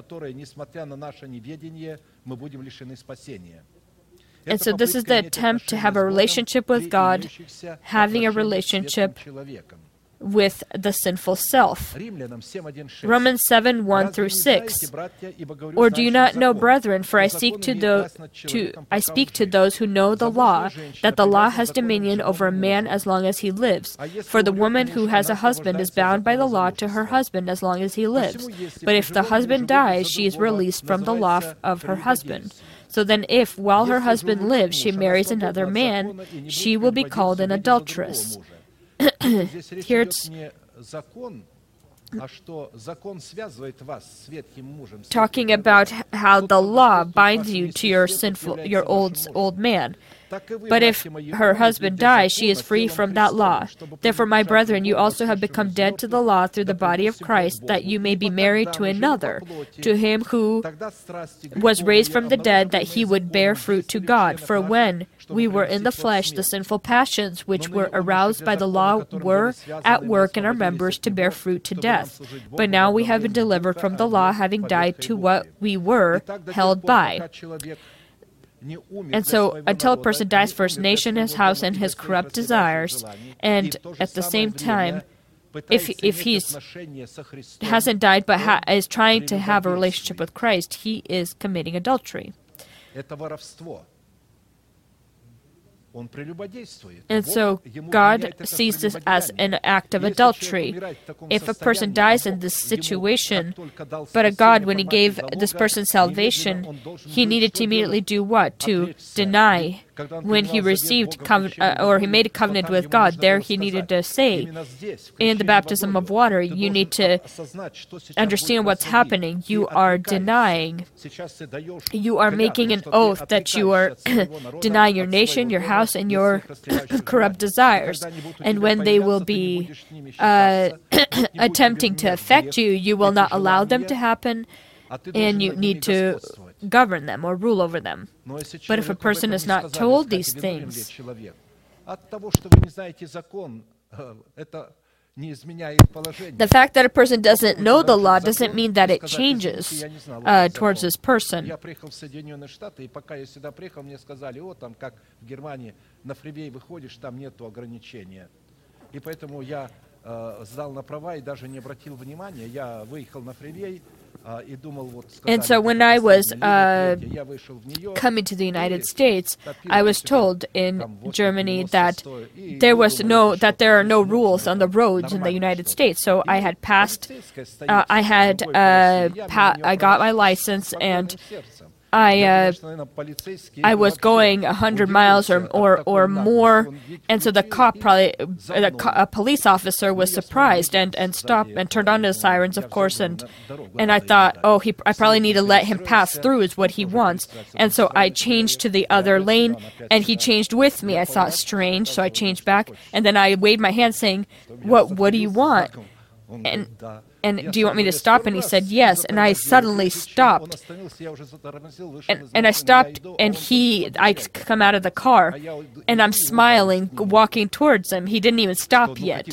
And so this is the attempt to have a relationship with God, having a relationship with the sinful self. Romans seven, one through six. Or do you not know, brethren, for I seek to the to I speak to those who know the law, that the law has dominion over a man as long as he lives. For the woman who has a husband is bound by the law to her husband as long as he lives. But if the husband dies, she is released from the law of her husband. So then if, while her husband lives, she marries another man, she will be called an adulteress. Here it's talking about how the law binds you to your sinful, your old, old man. But if her husband dies, she is free from that law. Therefore, my brethren, you also have become dead to the law through the body of Christ, that you may be married to another, to him who was raised from the dead, that he would bear fruit to God. For when we were in the flesh, the sinful passions which were aroused by the law were at work in our members to bear fruit to death. But now we have been delivered from the law, having died to what we were held by. And so, until a person dies for his nation, his house, and his corrupt desires, and at the same time, if if he's hasn't died but ha- is trying to have a relationship with Christ, he is committing adultery. And so God sees this as an act of adultery. If a person dies in this situation, but a God, when he gave this person salvation, he needed to immediately do what? To deny. When he received covenant, uh, or he made a covenant with God, there he needed to say, in the baptism of water, you need to understand what's happening. You are denying. You are making an oath that you are denying your nation, your house, and your corrupt desires. And when they will be uh, attempting to affect you, you will not allow them to happen, and you need to govern them or rule over them. But if a person is not told these things, the fact that a person doesn't know the law doesn't mean that it changes uh, towards this person. And so when I was uh, coming to the United States, I was told in Germany that there was no that there are no rules on the roads in the United States. So I had passed, uh, I had uh, pa- I got my license, and I uh, I was going a hundred miles or, or or more, and so the cop probably the co- a police officer was surprised and, and stopped and turned on his sirens, of course, and and I thought, oh, he I probably need to let him pass through is what he wants, and so I changed to the other lane, and he changed with me. I thought strange, so I changed back, and then I waved my hand saying, "What what do you want?" And and do you want me to stop? And he said, yes. And I suddenly stopped. And, and I stopped, and he, I come out of the car, and I'm smiling, walking towards him. He didn't even stop yet.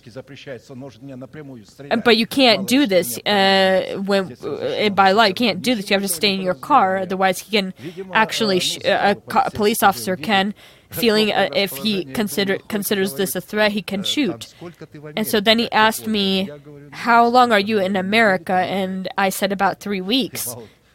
But you can't do this uh, when uh, by law. You can't do this. You have to stay in your car. Otherwise, he can actually, sh- a, a police officer can, feeling uh, if he consider, considers this a threat, he can shoot. And so then he asked me, how long are you in America? And I said about three weeks.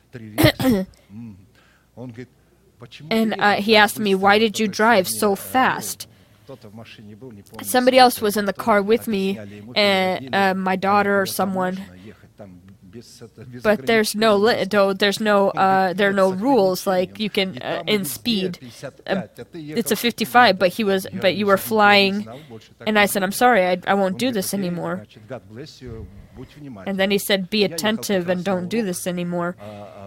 And uh, he asked me, why did you drive so fast? Somebody else was in the car with me, and uh, my daughter or someone. But there's no li- there's no uh, there are no rules like you can uh, in speed. Uh, it's a fifty-five, but he was but you were flying, and I said, I'm sorry, I I won't do this anymore. And then he said, be attentive and don't do this anymore.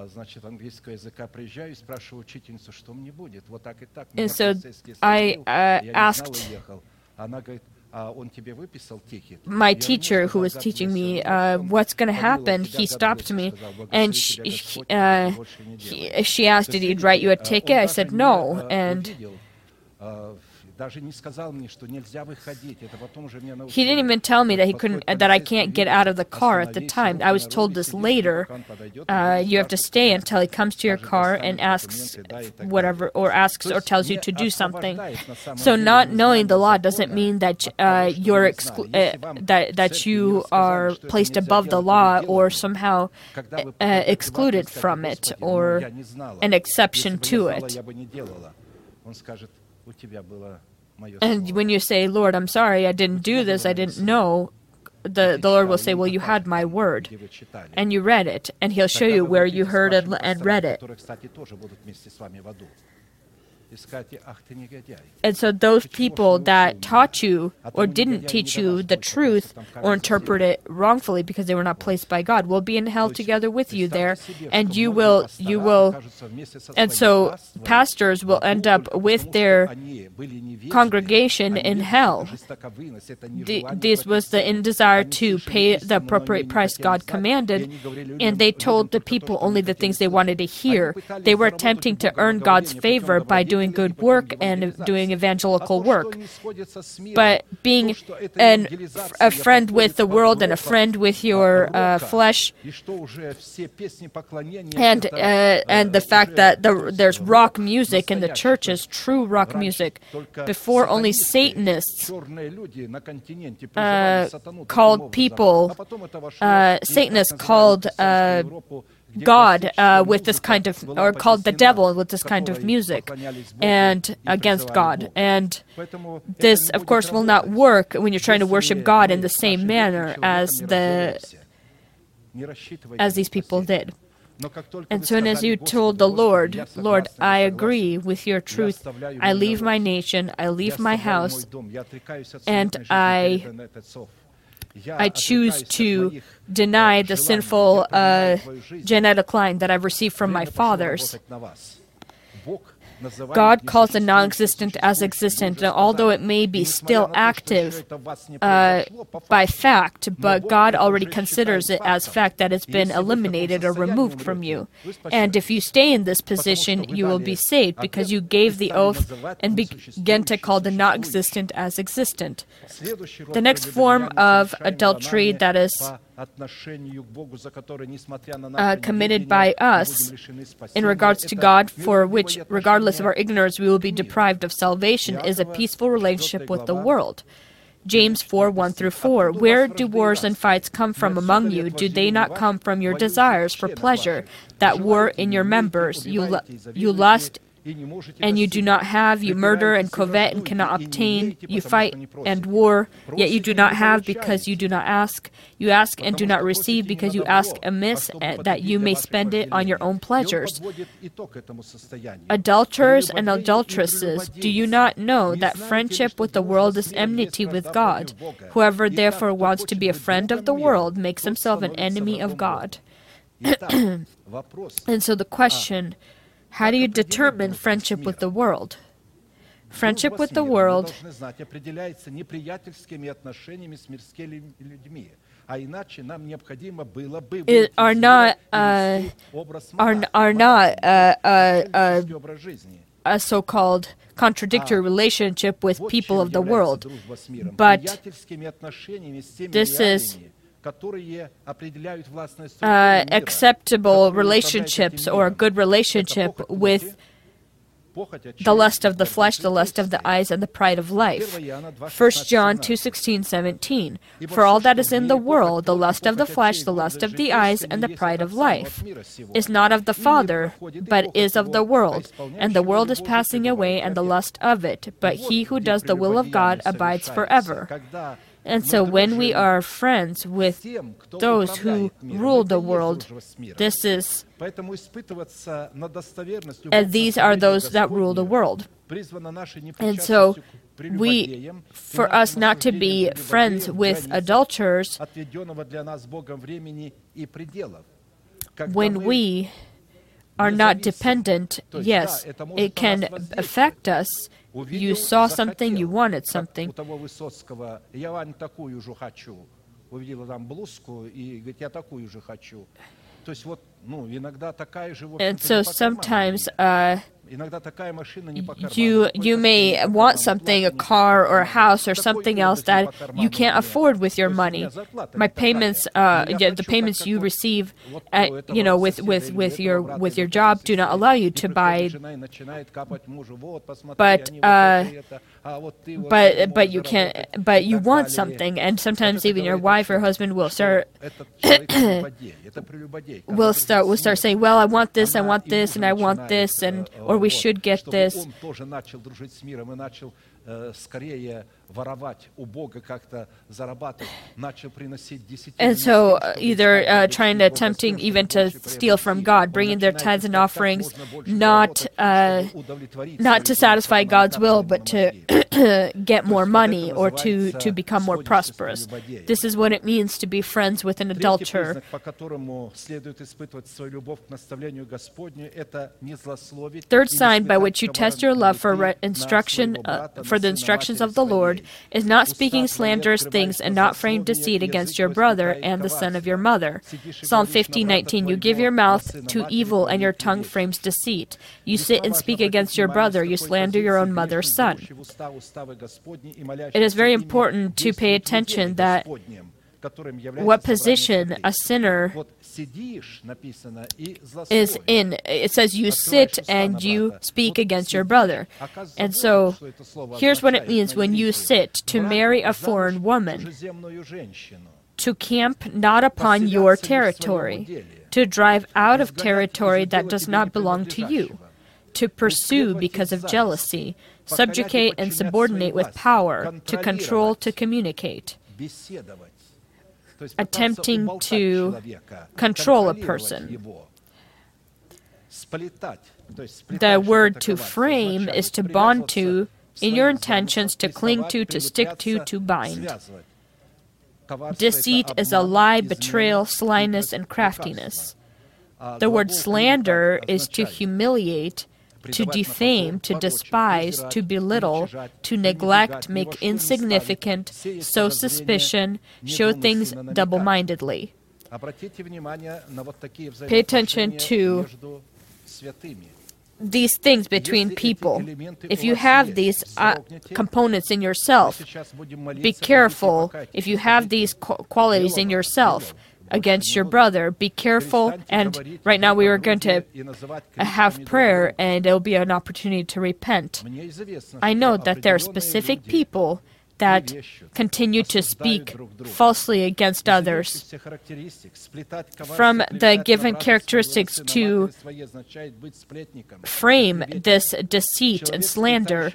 And so I uh, asked my teacher who was teaching me uh, what's going to happen. He stopped me, and she, uh, he, she asked, did he write you a ticket? I said, no. And he didn't even tell me that he couldn't, that I can't get out of the car at the time. I was told this later. Uh, you have to stay until he comes to your car and asks whatever, or asks or tells you to do something. So not knowing the law doesn't mean that uh, you're exclu- uh, that that you are placed above the law or somehow uh, excluded from it or an exception to it. And when you say, Lord, I'm sorry, I didn't do this, I didn't know, the, the Lord will say, well, you had my word, and you read it, and He'll show you where you heard it and read it. And so those people that taught you or didn't teach you the truth or interpret it wrongfully because they were not placed by God will be in hell together with you there, and you will, you will, and so pastors will end up with their congregation in hell. The, this was the in desire to pay the appropriate price God commanded, and they told the people only the things they wanted to hear. They were attempting to earn God's favor by doing doing good work and doing evangelical work. But being an, a friend with the world and a friend with your uh, flesh, and uh, and the fact that the, there's rock music in the churches, true rock music, before only Satanists uh, called people, uh, Satanists called uh, God uh, with this kind of, or called the devil with this kind of music, and against God. And this, of course, will not work when you're trying to worship God in the same manner as the as these people did. And soon as you told the Lord, Lord, I agree with your truth, I leave my nation, I leave my house, and I I choose to deny the sinful uh, genetic line that I've received from my fathers. God calls the non-existent as existent, although it may be still active uh, by fact, but God already considers it as fact that it's been eliminated or removed from you. And if you stay in this position, you will be saved because you gave the oath and began to call the non-existent as existent. The next form of adultery that is Uh, committed by us in regards to God, for which, regardless of our ignorance, we will be deprived of salvation, is a peaceful relationship with the world. James four, one through four. Where do wars and fights come from among you? Do they not come from your desires for pleasure that war in your members? You, lu- you lust and you do not have, you murder and covet and cannot obtain, you fight and war, yet you do not have because you do not ask, you ask and do not receive because you ask amiss, that you may spend it on your own pleasures. Adulterers and adulteresses, do you not know that friendship with the world is enmity with God? Whoever therefore wants to be a friend of the world makes himself an enemy of God. And so the question, how do you determine friendship with the world? Friendship with the world is, are not uh, are, are not uh, uh, uh, a so-called contradictory relationship with people of the world, but this is Uh, acceptable relationships or a good relationship with the lust of the flesh, the lust of the eyes, and the pride of life. First John two sixteen, seventeen. For all that is in the world, the lust of the flesh, the lust of the eyes, and the pride of life, is not of the Father, but is of the world. And the world is passing away, and the lust of it. But he who does the will of God abides forever. And so when we are friends with those who rule the world, this is, and these are those that rule the world. And so we, for us not to be friends with adulterers, when we are not dependent, yes, it can affect us. You saw something, you wanted something. And so sometimes uh, you you may want something, a car or a house or something else that you can't afford with your money. My payments, uh, yeah, the payments you receive, at, you know, with, with, with your with your job do not allow you to buy. But uh, but but you can't. But you want something, and sometimes even your wife or husband will start will start will start saying, "Well, I want this, I want this, and I want this, and or we should get this." And so uh, either uh, trying to attempting even to steal from God, bringing their tithes and offerings, not uh, not to satisfy God's will, but to get more money or to, to become more prosperous. This is what it means to be friends with an adulterer. Third sign by which you test your love for re- instruction, uh, for the instructions of the Lord, is not speaking slanderous things and not frame deceit against your brother and the son of your mother. Psalm fifteen nineteen. You give your mouth to evil and your tongue frames deceit. You sit and speak against your brother. You slander your own mother's son. It is very important to pay attention that what position a sinner is in. It says you sit and you speak against your brother. And so here's what it means when you sit: to marry a foreign woman, to camp not upon your territory, to drive out of territory that does not belong to you, to pursue because of jealousy, subjugate and subordinate with power, to control, to communicate. Attempting to control a person. The word to frame is to bond to, in your intentions, to cling to, to stick to, to bind. Deceit is a lie, betrayal, slyness, and craftiness. The word slander is to humiliate, to defame, to despise, to belittle, to neglect, make insignificant, sow suspicion, show things double-mindedly. Pay attention to these things between people. If you have these uh, components in yourself, be careful. If you have these qualities in yourself against your brother, be careful. And right now we are going to have prayer, and it will be an opportunity to repent. I know that there are specific people that continue to speak falsely against others. From the given characteristics to frame this deceit and slander,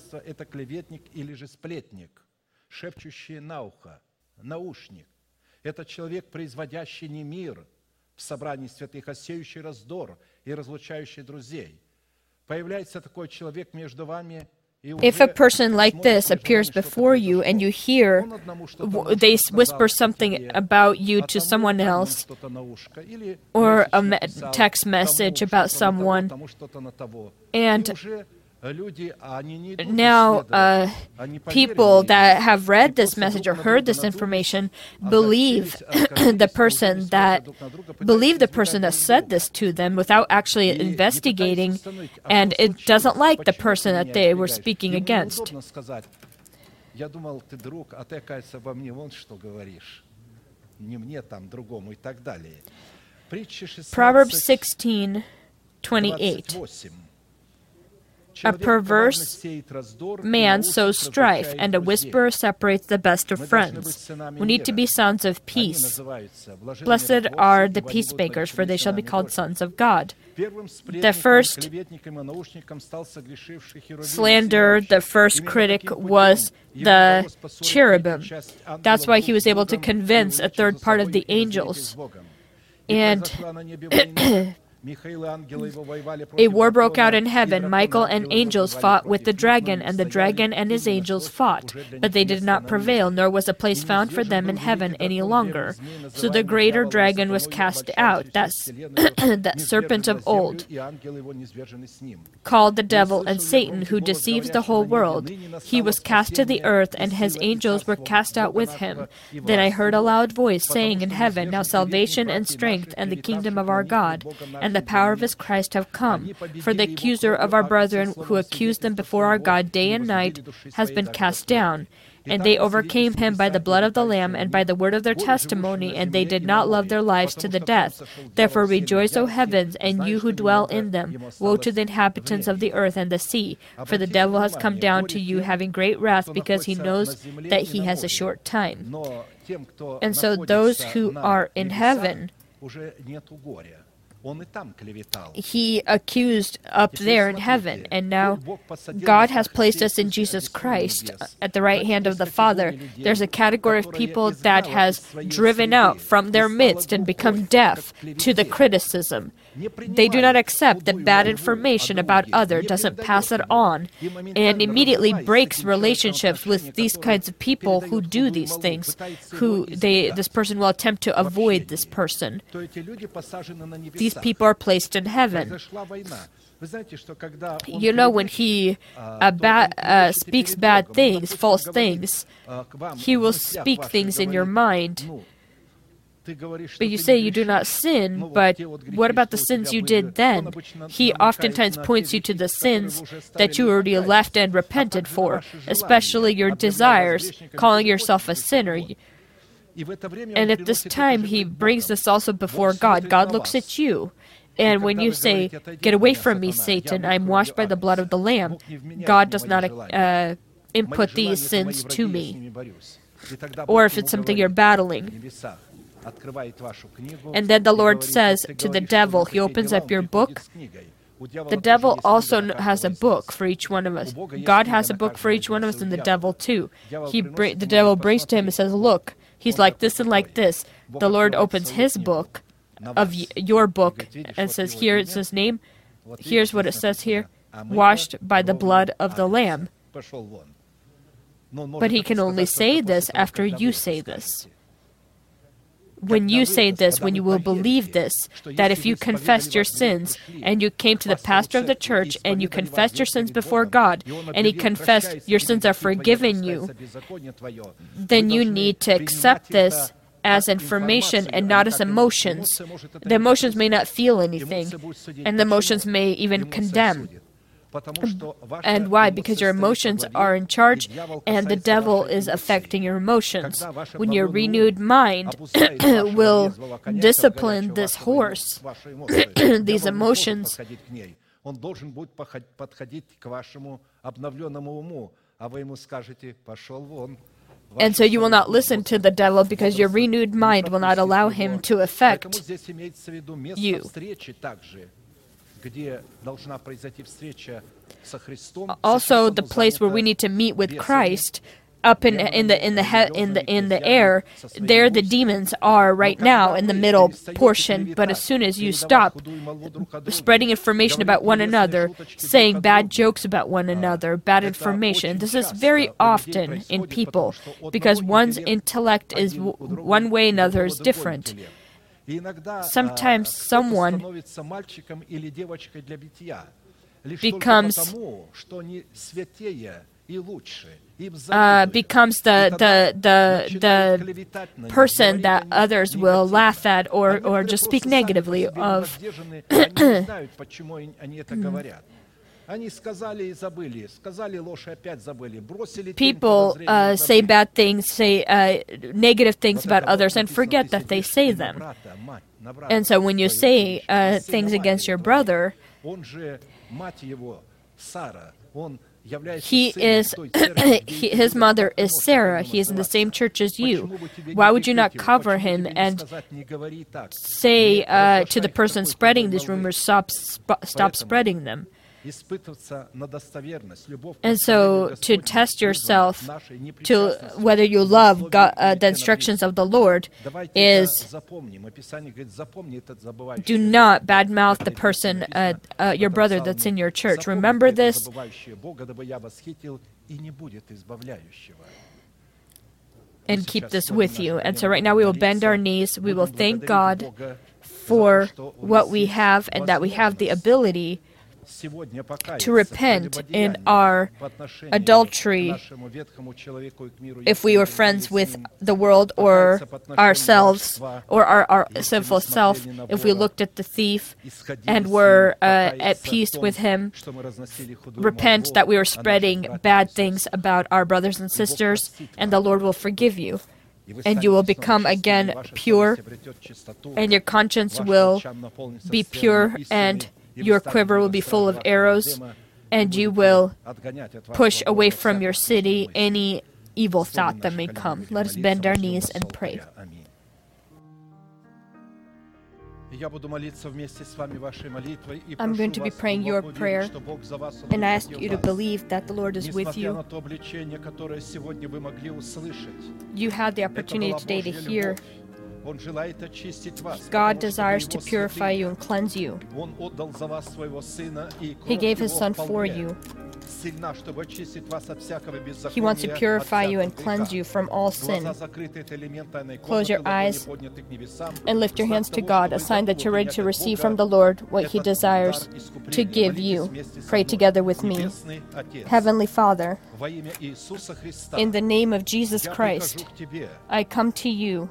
это человек, производящий не мир в собрании святых, а сеющий раздор и разлучающий друзей. Появляется такой человек между вами. If a person like this appears before you and you hear they whisper something about you to someone else, or a me- text message about someone, and now uh, people that have read this message or heard this information believe the person that believe the person that said this to them without actually investigating, and it doesn't like the person that they were speaking against. Proverbs sixteen twenty-eight. A perverse man sows strife, and a whisperer separates the best of friends. We need to be sons of peace. Blessed are the peacemakers, for they shall be called sons of God. The first slander, the first critic was the cherubim. That's why he was able to convince a third part of the angels. And a war broke out in heaven. Michael and angels fought with the dragon, and the dragon and his angels fought. But they did not prevail, nor was a place found for them in heaven any longer. So the greater dragon was cast out, that, that serpent of old, called the devil and Satan, who deceives the whole world. He was cast to the earth, and his angels were cast out with him. Then I heard a loud voice saying in heaven, Now salvation and strength and the kingdom of our God, and the power of his Christ have come. For the accuser of our brethren, who accused them before our God day and night, has been cast down. And they overcame him by the blood of the Lamb and by the word of their testimony, and they did not love their lives to the death. Therefore rejoice, O heavens, and you who dwell in them. Woe to the inhabitants of the earth and the sea, for the devil has come down to you, having great wrath, because he knows that he has a short time. And so those who are in heaven, he accused up there in heaven, and now God has placed us in Jesus Christ at the right hand of the Father. There's a category of people that has driven out from their midst and become deaf to the criticism. They do not accept that bad information about others, doesn't pass it on, and immediately breaks relationships with these kinds of people who do these things, who they this person will attempt to avoid this person. These people are placed in heaven. You know, when he uh, ba- uh, speaks bad things, false things, he will speak things in your mind. But you say you do not sin, but what about the sins you did then? He oftentimes points you to the sins that you already left and repented for, especially your desires, calling yourself a sinner. And at this time, he brings this also before God. God looks at you. And when you say, "Get away from me, Satan, I am washed by the blood of the Lamb," God does not uh, input these sins to me. Or if it's something you're battling. And then the Lord says to the devil, he opens up your book. The devil also has a book for each one of us. God has a book for each one of us, and the devil too. He br- the devil brings to him and says, "Look, he's like this and like this." The Lord opens his book, of y- your book, and says, "Here is his name. Here's what it says here: washed by the blood of the Lamb." But he can only say this after you say this. When you say this, when you will believe this, that if you confessed your sins, and you came to the pastor of the church, and you confessed your sins before God, and he confessed your sins are forgiven you, then you need to accept this as information and not as emotions. The emotions may not feel anything, and the emotions may even condemn. And why? Because your emotions are in charge, and the devil is affecting your emotions. When your renewed mind will discipline this horse, these emotions, а вы ему скажете: «Пошел вон». And so you will not listen to the devil because your renewed mind will not allow him to affect Поэтому здесь имеется в виду место you. встречи также, где должна произойти встреча со Христом. Also, the place where we need to meet with Christ, up in in the in the he, in the in the air, there the demons are right now in the middle portion. But as soon as you stop spreading information about one another, saying bad jokes about one another, bad information, this is very often in people because one's intellect is w- one way, another is different. Sometimes someone becomes uh, becomes the, the, the, the person that others will laugh at or, or just speak negatively of. People uh, say bad things, say uh, negative things about others and forget that they say them. And so when you say uh, things against your brother, he is, he, his mother is Sarah. He is in the same church as you. Why would you not cover him and say uh, to the person spreading these rumors, stop, sp- stop spreading them? And so, to test yourself to whether you love God, uh, the instructions of the Lord is do not badmouth the person, uh, uh, your brother that's in your church. Remember this. And keep this with you. And so right now we will bend our knees. We will thank God for what we have and that we have the ability to repent in our adultery if we were friends with the world or ourselves or our, our sinful self, if we looked at the thief and were uh, at peace with him, repent that we were spreading bad things about our brothers and sisters, and the Lord will forgive you. And you will become again pure, and your conscience will be pure, and your quiver will be full of arrows, and you will push away from your city any evil thought that may come. Let us bend our knees and pray. I'm going to be praying your prayer, and I ask you to believe that the Lord is with you. You had the opportunity today to hear. God desires to purify you and cleanse you. He gave His Son for you. He wants to purify you and cleanse you from all sin. Close your eyes and lift your hands to God, a sign that you're ready to receive from the Lord what He desires to give you. Pray together with me. Heavenly Father, in the name of Jesus Christ, I come to you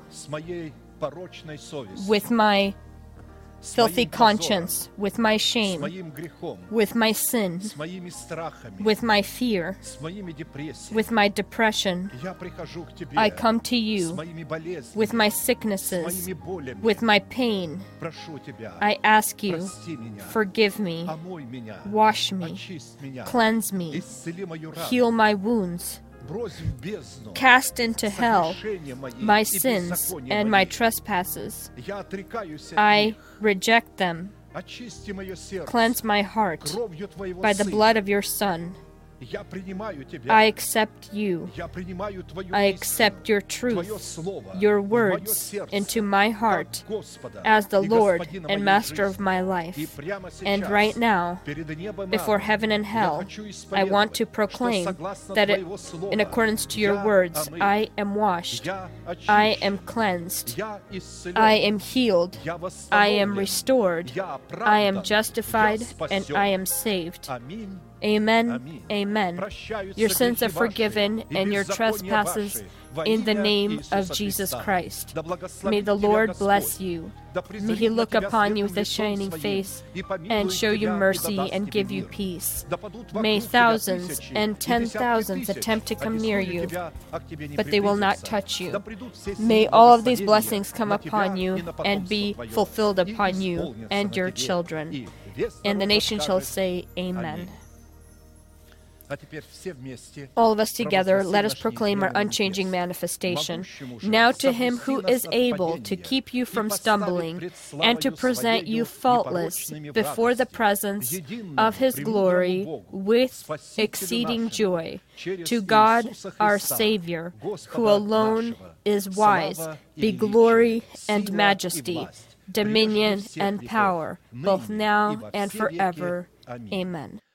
with my filthy conscience, with my shame, with my sin, with my fear, with my depression. I come to you with my sicknesses, with my pain. I ask you, forgive me, wash me, cleanse me, heal my wounds, cast into hell my sins and my trespasses. I reject them. Cleanse my heart by the blood of your Son. I accept you. I accept your truth, your words into my heart as the Lord and Master of my life. And right now, before heaven and hell, I want to proclaim that it, in accordance to your words, I am washed, I am cleansed, I am healed, I am restored, I am justified, and I am saved. Amen. Amen. Your sins are forgiven and your trespasses in the name of Jesus Christ. May the Lord bless you. May He look upon you with a shining face and show you mercy and give you peace. May thousands and ten thousands attempt to come near you, but they will not touch you. May all of these blessings come upon you and be fulfilled upon you and your children. And the nation shall say, Amen. All of us together, let us proclaim our unchanging manifestation. Now to Him who is able to keep you from stumbling and to present you faultless before the presence of His glory with exceeding joy, to God our Savior, who alone is wise, be glory and majesty, dominion and power, both now and forever. Amen.